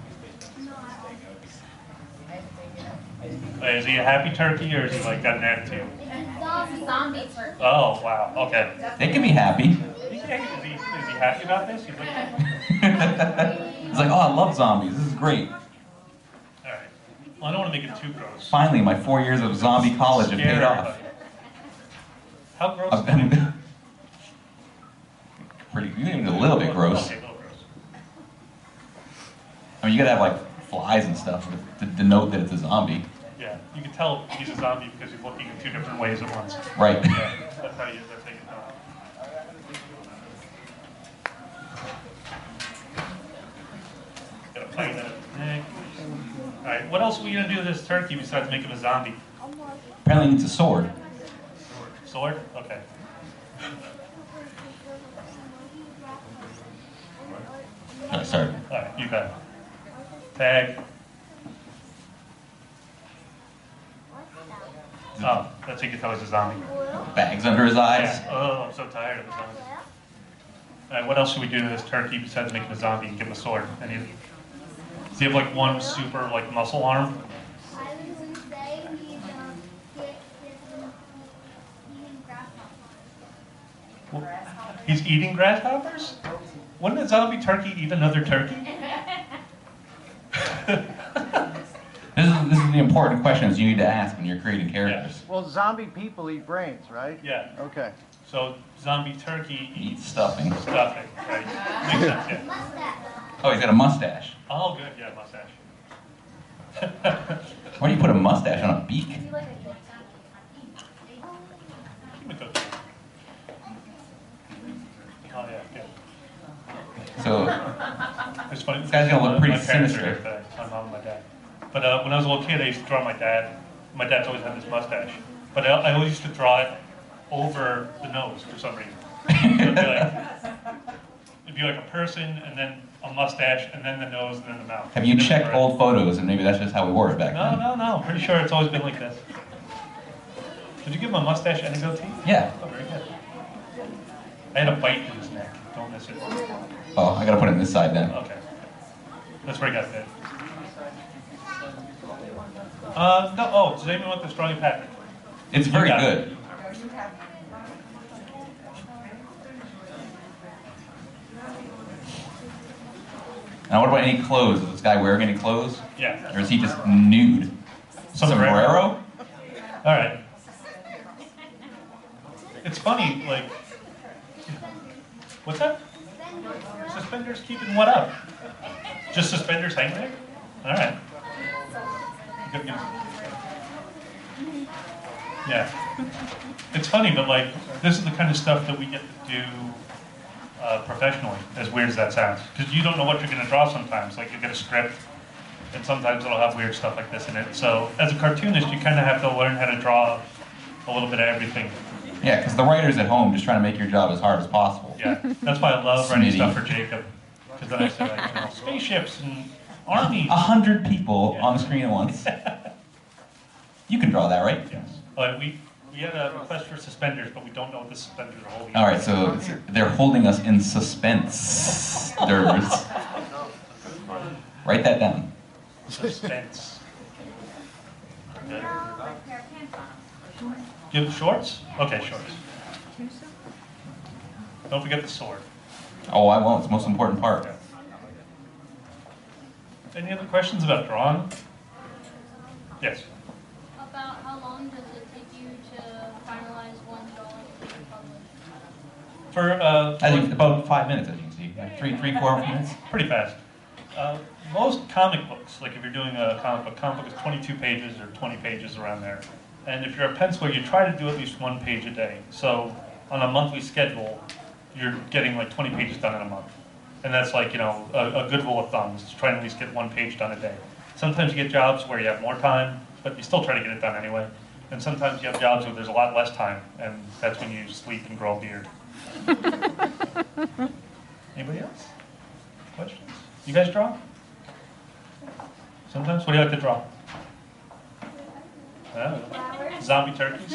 I: Is he a happy turkey or is he like got an attitude?
M: Zombie turkey.
I: Oh, wow. Okay.
J: They can be happy.
I: Is he happy about this? He's like,
J: It's like, oh, I love zombies. This is great.
I: all right. Well, I don't want to make it too gross.
J: Finally, my 4 years of zombie college have paid off.
I: How gross
J: I've been pretty, even a little bit gross.
I: Okay, a little gross.
J: I mean, you gotta have like flies and stuff to denote that it's a zombie.
I: Yeah, you can tell he's a zombie because he's looking in two different ways at once.
J: Right.
I: Yeah, that's how you can tell. Gotta play that neck. All right, what else are we gonna do to this turkey besides make him a zombie?
J: Apparently, it needs a sword.
I: Sword? Okay.
J: Oh, sorry.
I: All right, you got it. Tag. Oh, that's how you can tell he's a zombie.
J: Bags under his eyes.
I: Yeah. Oh, I'm so tired of the zombie. All right, what else should we do to this turkey besides make him a zombie and give him a sword? Does he have like one super like muscle arm?
M: I was going to say eating grasshoppers.
I: He's eating grasshoppers? Wouldn't a zombie turkey eat another turkey?
J: This is the important questions you need to ask when you're creating characters.
C: Well, zombie people eat brains, right?
I: Yeah.
C: Okay.
I: So zombie turkey
J: Eat stuffing.
I: stuffing, right? Makes sense, yeah.
J: Oh, he's got a mustache.
I: Oh, good, yeah, mustache.
J: Why do you put a mustache on a beak?
I: Keep it cooking. Oh, yeah, good.
J: So,
I: It's funny.
J: this guy's gonna look pretty
I: my parents
J: sinister.
I: are here, my mom and my dad. But when I was a little kid, I used to draw my dad. My dad's always had this mustache. But I always used to draw it over the nose for some reason. So it'd be like a person, and then a mustache, and then the nose, and then the mouth.
J: Have you checked old photos, and maybe that's just how we wore it back then?
I: No. I'm pretty sure it's always been like this. Did you give him a mustache and a goatee?
J: Yeah.
I: Oh, very good. I had a bite in his neck. Don't miss it.
J: Oh, I gotta put it on this side then.
I: Okay. That's where I got bit. No. Oh, does anyone want this drawing pattern?
J: It's very
I: You got
J: good.
I: it.
J: Now, what about any clothes? Is this guy wearing any clothes?
I: Yeah.
J: Or is he just nude?
I: Sombrero? All right. It's funny, like, what's that? Suspenders keeping what up? Just suspenders hanging there? All right. Good. Yeah. It's funny, but like, this is the kind of stuff that we get to do professionally, as weird as that sounds. Because you don't know what you're going to draw sometimes. Like, you get a script, and sometimes it'll have weird stuff like this in it. So, as a cartoonist, you kind of have to learn how to draw a little bit of everything.
J: Yeah, because the writer's at home just trying to make your job as hard as possible.
I: Yeah, that's why I love writing
J: Smitty.
I: stuff for Jacob. Because then I say, like, spaceships and armies.
J: 100 people on the screen at once. You can draw that, right?
I: Yes. We had a request for suspenders, but we don't know what the suspenders are holding.
J: All right, so they're holding us in suspense. Write that down.
I: Suspense. Good. Give shorts? Okay, shorts. Don't forget the sword.
J: Oh, I won't. It's the most important part.
I: Any other questions about drawing? Yes.
M: About how long does it take you to finalize one drawing to be published?
I: For
J: I think about 5 minutes, as you can see. Like 3-4 minutes.
I: Pretty fast. Most comic books, like if you're doing a comic book is 22 pages or 20 pages around there. And if you're a penciler, you try to do at least 1 page a day. So on a monthly schedule, you're getting like 20 pages done in a month. And that's like, a good rule of thumb is to try and at least get 1 page done a day. Sometimes you get jobs where you have more time, but you still try to get it done anyway. And sometimes you have jobs where there's a lot less time, and that's when you sleep and grow a beard. Anybody else? Questions? You guys draw? Sometimes? What do you like to draw? Zombie turkeys.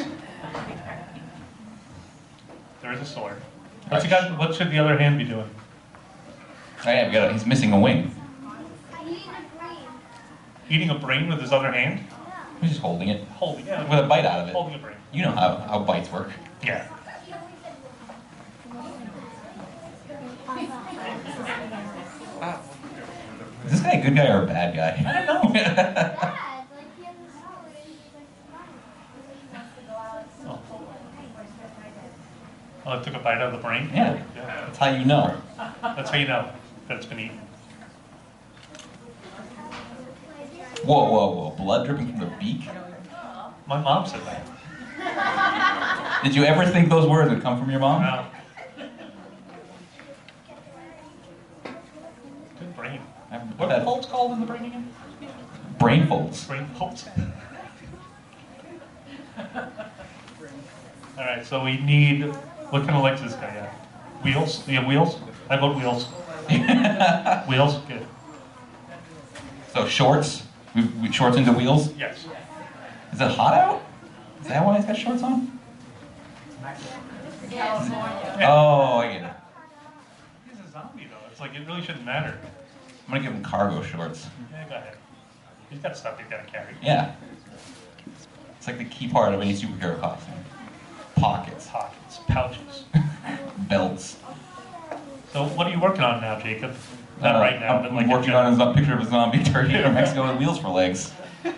I: There is a sword. What should the other hand be doing?
J: Oh, yeah, he's missing a wing.
I: Eating a brain with his other hand?
J: He's just holding it.
I: Holding it.
J: With a bite out of it.
I: Holding a brain.
J: You know how bites work.
I: Yeah.
J: Is this guy a good guy or a bad guy?
I: I don't know. Oh, it took a bite out of the brain?
J: Yeah. That's how you know.
I: That's how you know that it's been eaten.
J: Whoa, whoa, whoa. Blood dripping from the beak?
I: My mom said that.
J: Did you ever think those words would come from your mom?
I: No. Good brain. What are folds called in the brain again?
J: Brain folds.
I: Brain folds. All right, so we need, what kind of legs does this guy have? Wheels? Do you have wheels? I vote wheels. Wheels? Good.
J: So shorts? We shorts into wheels?
I: Yes.
J: Is it hot out? Is that why he's got shorts on? Oh, I get it.
I: He's a zombie, though. It's like, it really shouldn't matter.
J: I'm gonna give him cargo shorts.
I: Yeah, go ahead. He's got stuff he's got to carry.
J: Yeah. It's like the key part of any superhero costume. Pockets.
I: Pockets. Pouches.
J: Belts.
I: So what are you working on now, Jacob? Not right now, but like...
J: I'm working on a picture of a zombie turkey from Mexico with wheels for legs.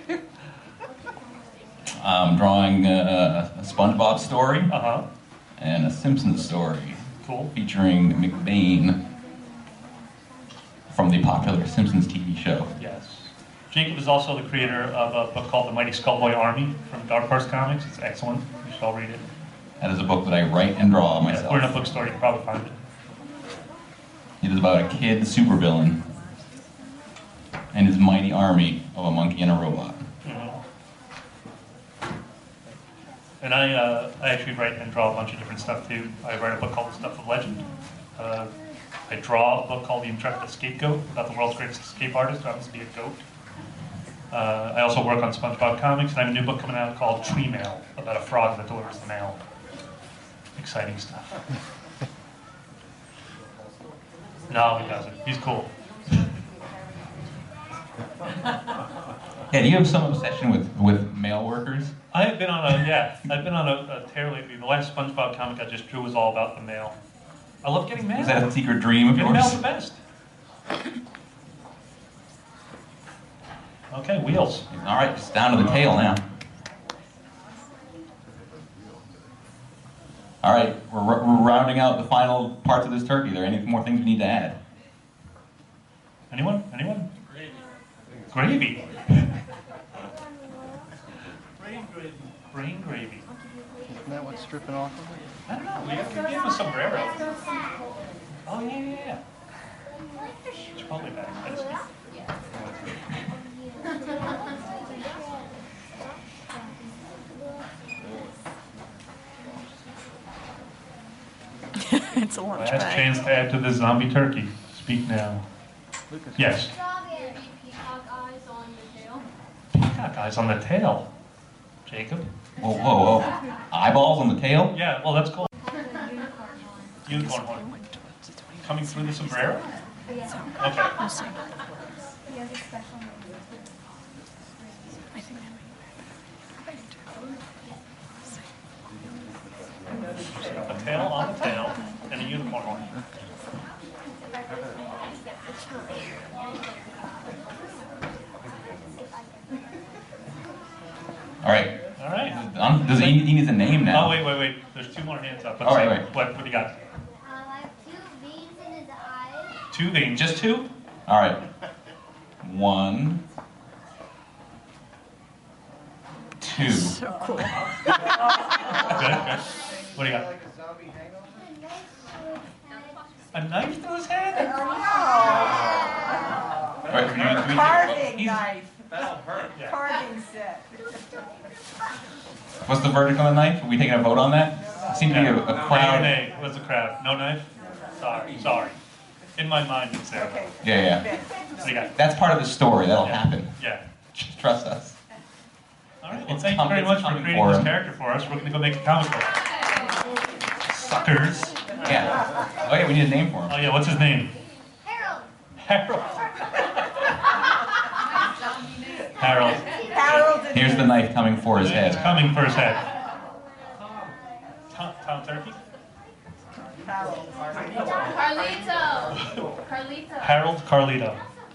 J: I'm drawing a SpongeBob story.
I: Uh-huh.
J: And a Simpsons story.
I: Cool.
J: Featuring McBain from the popular Simpsons TV show.
I: Yes. Jacob is also the creator of a book called The Mighty Skullboy Army from Dark Horse Comics. It's excellent. You should all read it.
J: That is a book that I write and draw myself.
I: Yeah, we're in a bookstore. You can probably find it.
J: It is about a kid supervillain and his mighty army of a monkey and a robot.
I: Mm-hmm. And I actually write and draw a bunch of different stuff too. I write a book called The Stuff of Legend. I draw a book called The Intrepid Scapegoat about the world's greatest escape artist who happens to be a goat. I also work on SpongeBob comics, and I have a new book coming out called Tree Mail about a frog that delivers the mail. Exciting stuff. No, he doesn't. He's cool.
J: Yeah, do you have some obsession with mail workers?
I: I've been on a tear lately. The last SpongeBob comic I just drew was all about the mail. I love getting mail.
J: Is that a secret dream of
I: Getting
J: yours?
I: mail's the best. Okay, wheels.
J: All right, just down to the tail now. All right, we're rounding out the final parts of this turkey. Are there any more things we need to add?
I: Anyone? Anyone? Gravy. Brain gravy.
C: Isn't that what's dripping off of it?
I: I don't know. We have a sombrero. Oh, yeah. Chipotle bag. That's good.
N: It's a lunch
I: Last
N: bag.
I: chance to add to the zombie turkey. Speak now. Yes.
M: Peacock eyes on the tail.
I: Peacock eyes on the tail. Jacob?
J: Whoa, whoa, whoa. Eyeballs on the tail?
I: Yeah, well, that's cool. Unicorn horn. Coming through the sombrero? Okay. A tail on the tail and a unicorn horn.
J: All right.
I: All right.
J: Does he needs a name now?
I: Oh, wait. There's two more hands up.
J: All right, wait.
I: What do you got?
M: I have 2 veins in his eyes.
I: 2 veins. Just 2?
J: All right. 1, 2.
N: So cool.
I: Good. What do you got? A knife through his head?
J: All right,
L: Carving knife.
B: That'll hurt.
I: Yeah.
L: Carving set.
J: What's the verdict on the knife? Are we taking a vote on that? It seemed to be a crowd.
I: Nay. What's a crowd? No knife? Sorry. In my mind, it's there.
L: Okay.
J: Yeah.
I: What do you got?
J: That's part of the story. That'll happen.
I: Yeah.
J: Just trust us.
I: All right. Well, thank you very much for creating this character for us. We're going to go make a comic book. Suckers.
J: Yeah. Oh yeah, we need a name for him.
I: Oh yeah, what's his name?
M: Harold.
I: Harold.
J: Here's the knife coming for his head.
I: It's coming for his head. Tom Turkey?
F: Carlito.
I: Harold Carlito.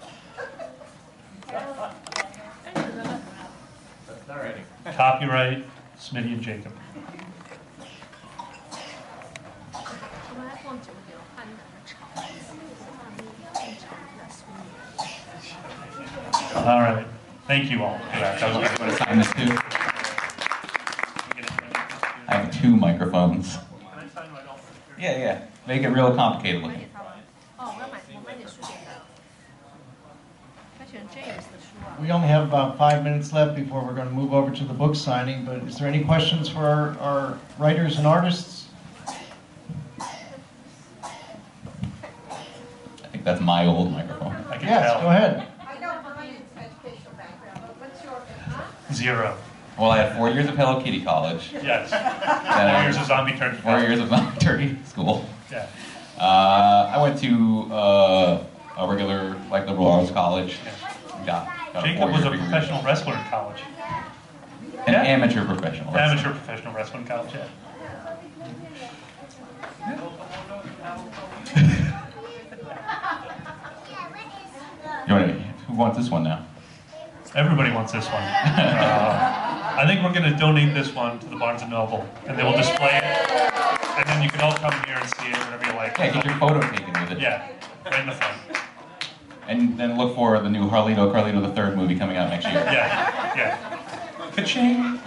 I: Copyright Smitty and Jacob. All right. Thank you all for that. That was
J: I'm going to sign this too. I have 2 microphones. Yeah. Make it real complicated looking.
K: We only have about 5 minutes left before we're going to move over to the book signing, but is there any questions for our writers and artists?
J: I think that's my old microphone.
K: Yes, go ahead.
L: I know Brian's educational background, but what's your
I: 0.
J: Well, I had 4 years of Hello Kitty college.
I: Yes.
J: Then
I: 4 years of Zombie Turkey.
J: 4 years of Zombie Turkey school.
I: Yeah.
J: I went to a regular, liberal arts college. Got
I: Jacob was a professional wrestler in college.
J: An amateur professional.
I: Amateur professional wrestler in college, yeah.
J: Who wants this one now?
I: Everybody wants this one. I think we're going to donate this one to the Barnes & Noble, and they will display it, and then you can all come here and see it whenever you like.
J: Yeah, get your photo taken with it.
I: Yeah, right in the front.
J: And then look for the new Carlito the Third movie coming out next year.
I: Yeah. Ka-ching!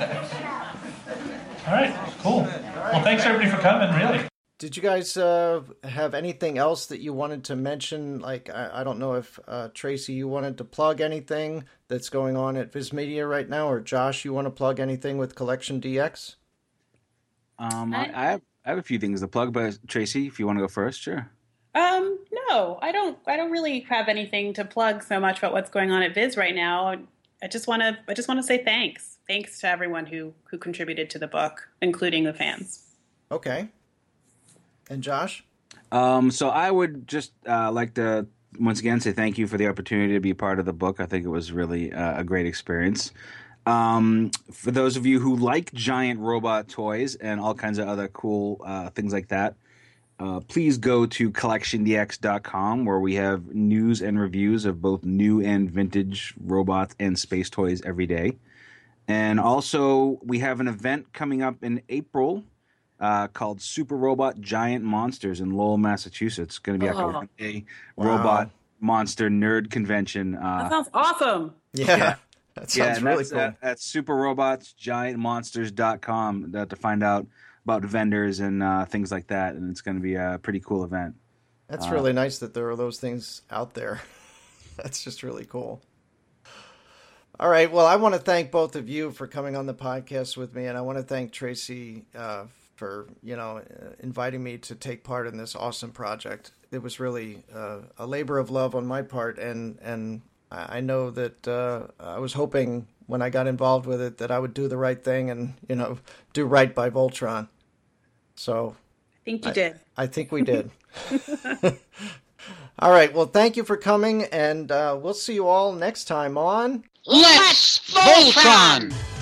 I: All right, cool. Well, thanks everybody for coming, really.
C: Did you guys have anything else that you wanted to mention? Like, I don't know if, Tracy, you wanted to plug anything that's going on at Viz Media right now, or Josh, you want to plug anything with Collection DX?
E: I have a few things to plug, but Tracy, if you want to go first, sure.
D: No, I don't really have anything to plug so much about what's going on at Viz right now. I just want to say thanks. Thanks to everyone who contributed to the book, including the fans.
C: Okay. And Josh?
E: So I would just like to once again say thank you for the opportunity to be part of the book. I think it was really a great experience. For those of you who like giant robot toys and all kinds of other cool things like that, please go to collectiondx.com, where we have news and reviews of both new and vintage robots and space toys every day. And also, we have an event coming up in April called Super Robot Giant Monsters in Lowell, Massachusetts. It's going to be like a one-day robot monster nerd convention.
D: That sounds awesome.
C: Yeah. That sounds really cool.
E: At superrobotsgiantmonsters.com to find out about vendors and things like that. And it's going to be a pretty cool event.
C: That's really nice that there are those things out there. That's just really cool. All right. Well, I want to thank both of you for coming on the podcast with me. And I want to thank Tracy for, inviting me to take part in this awesome project. It was really a labor of love on my part. And I know that I was hoping when I got involved with it that I would do the right thing and, do right by Voltron. So
D: I think you did.
C: I think we did. All right. Well, thank you for coming, and we'll see you all next time on
O: Let's Voltron!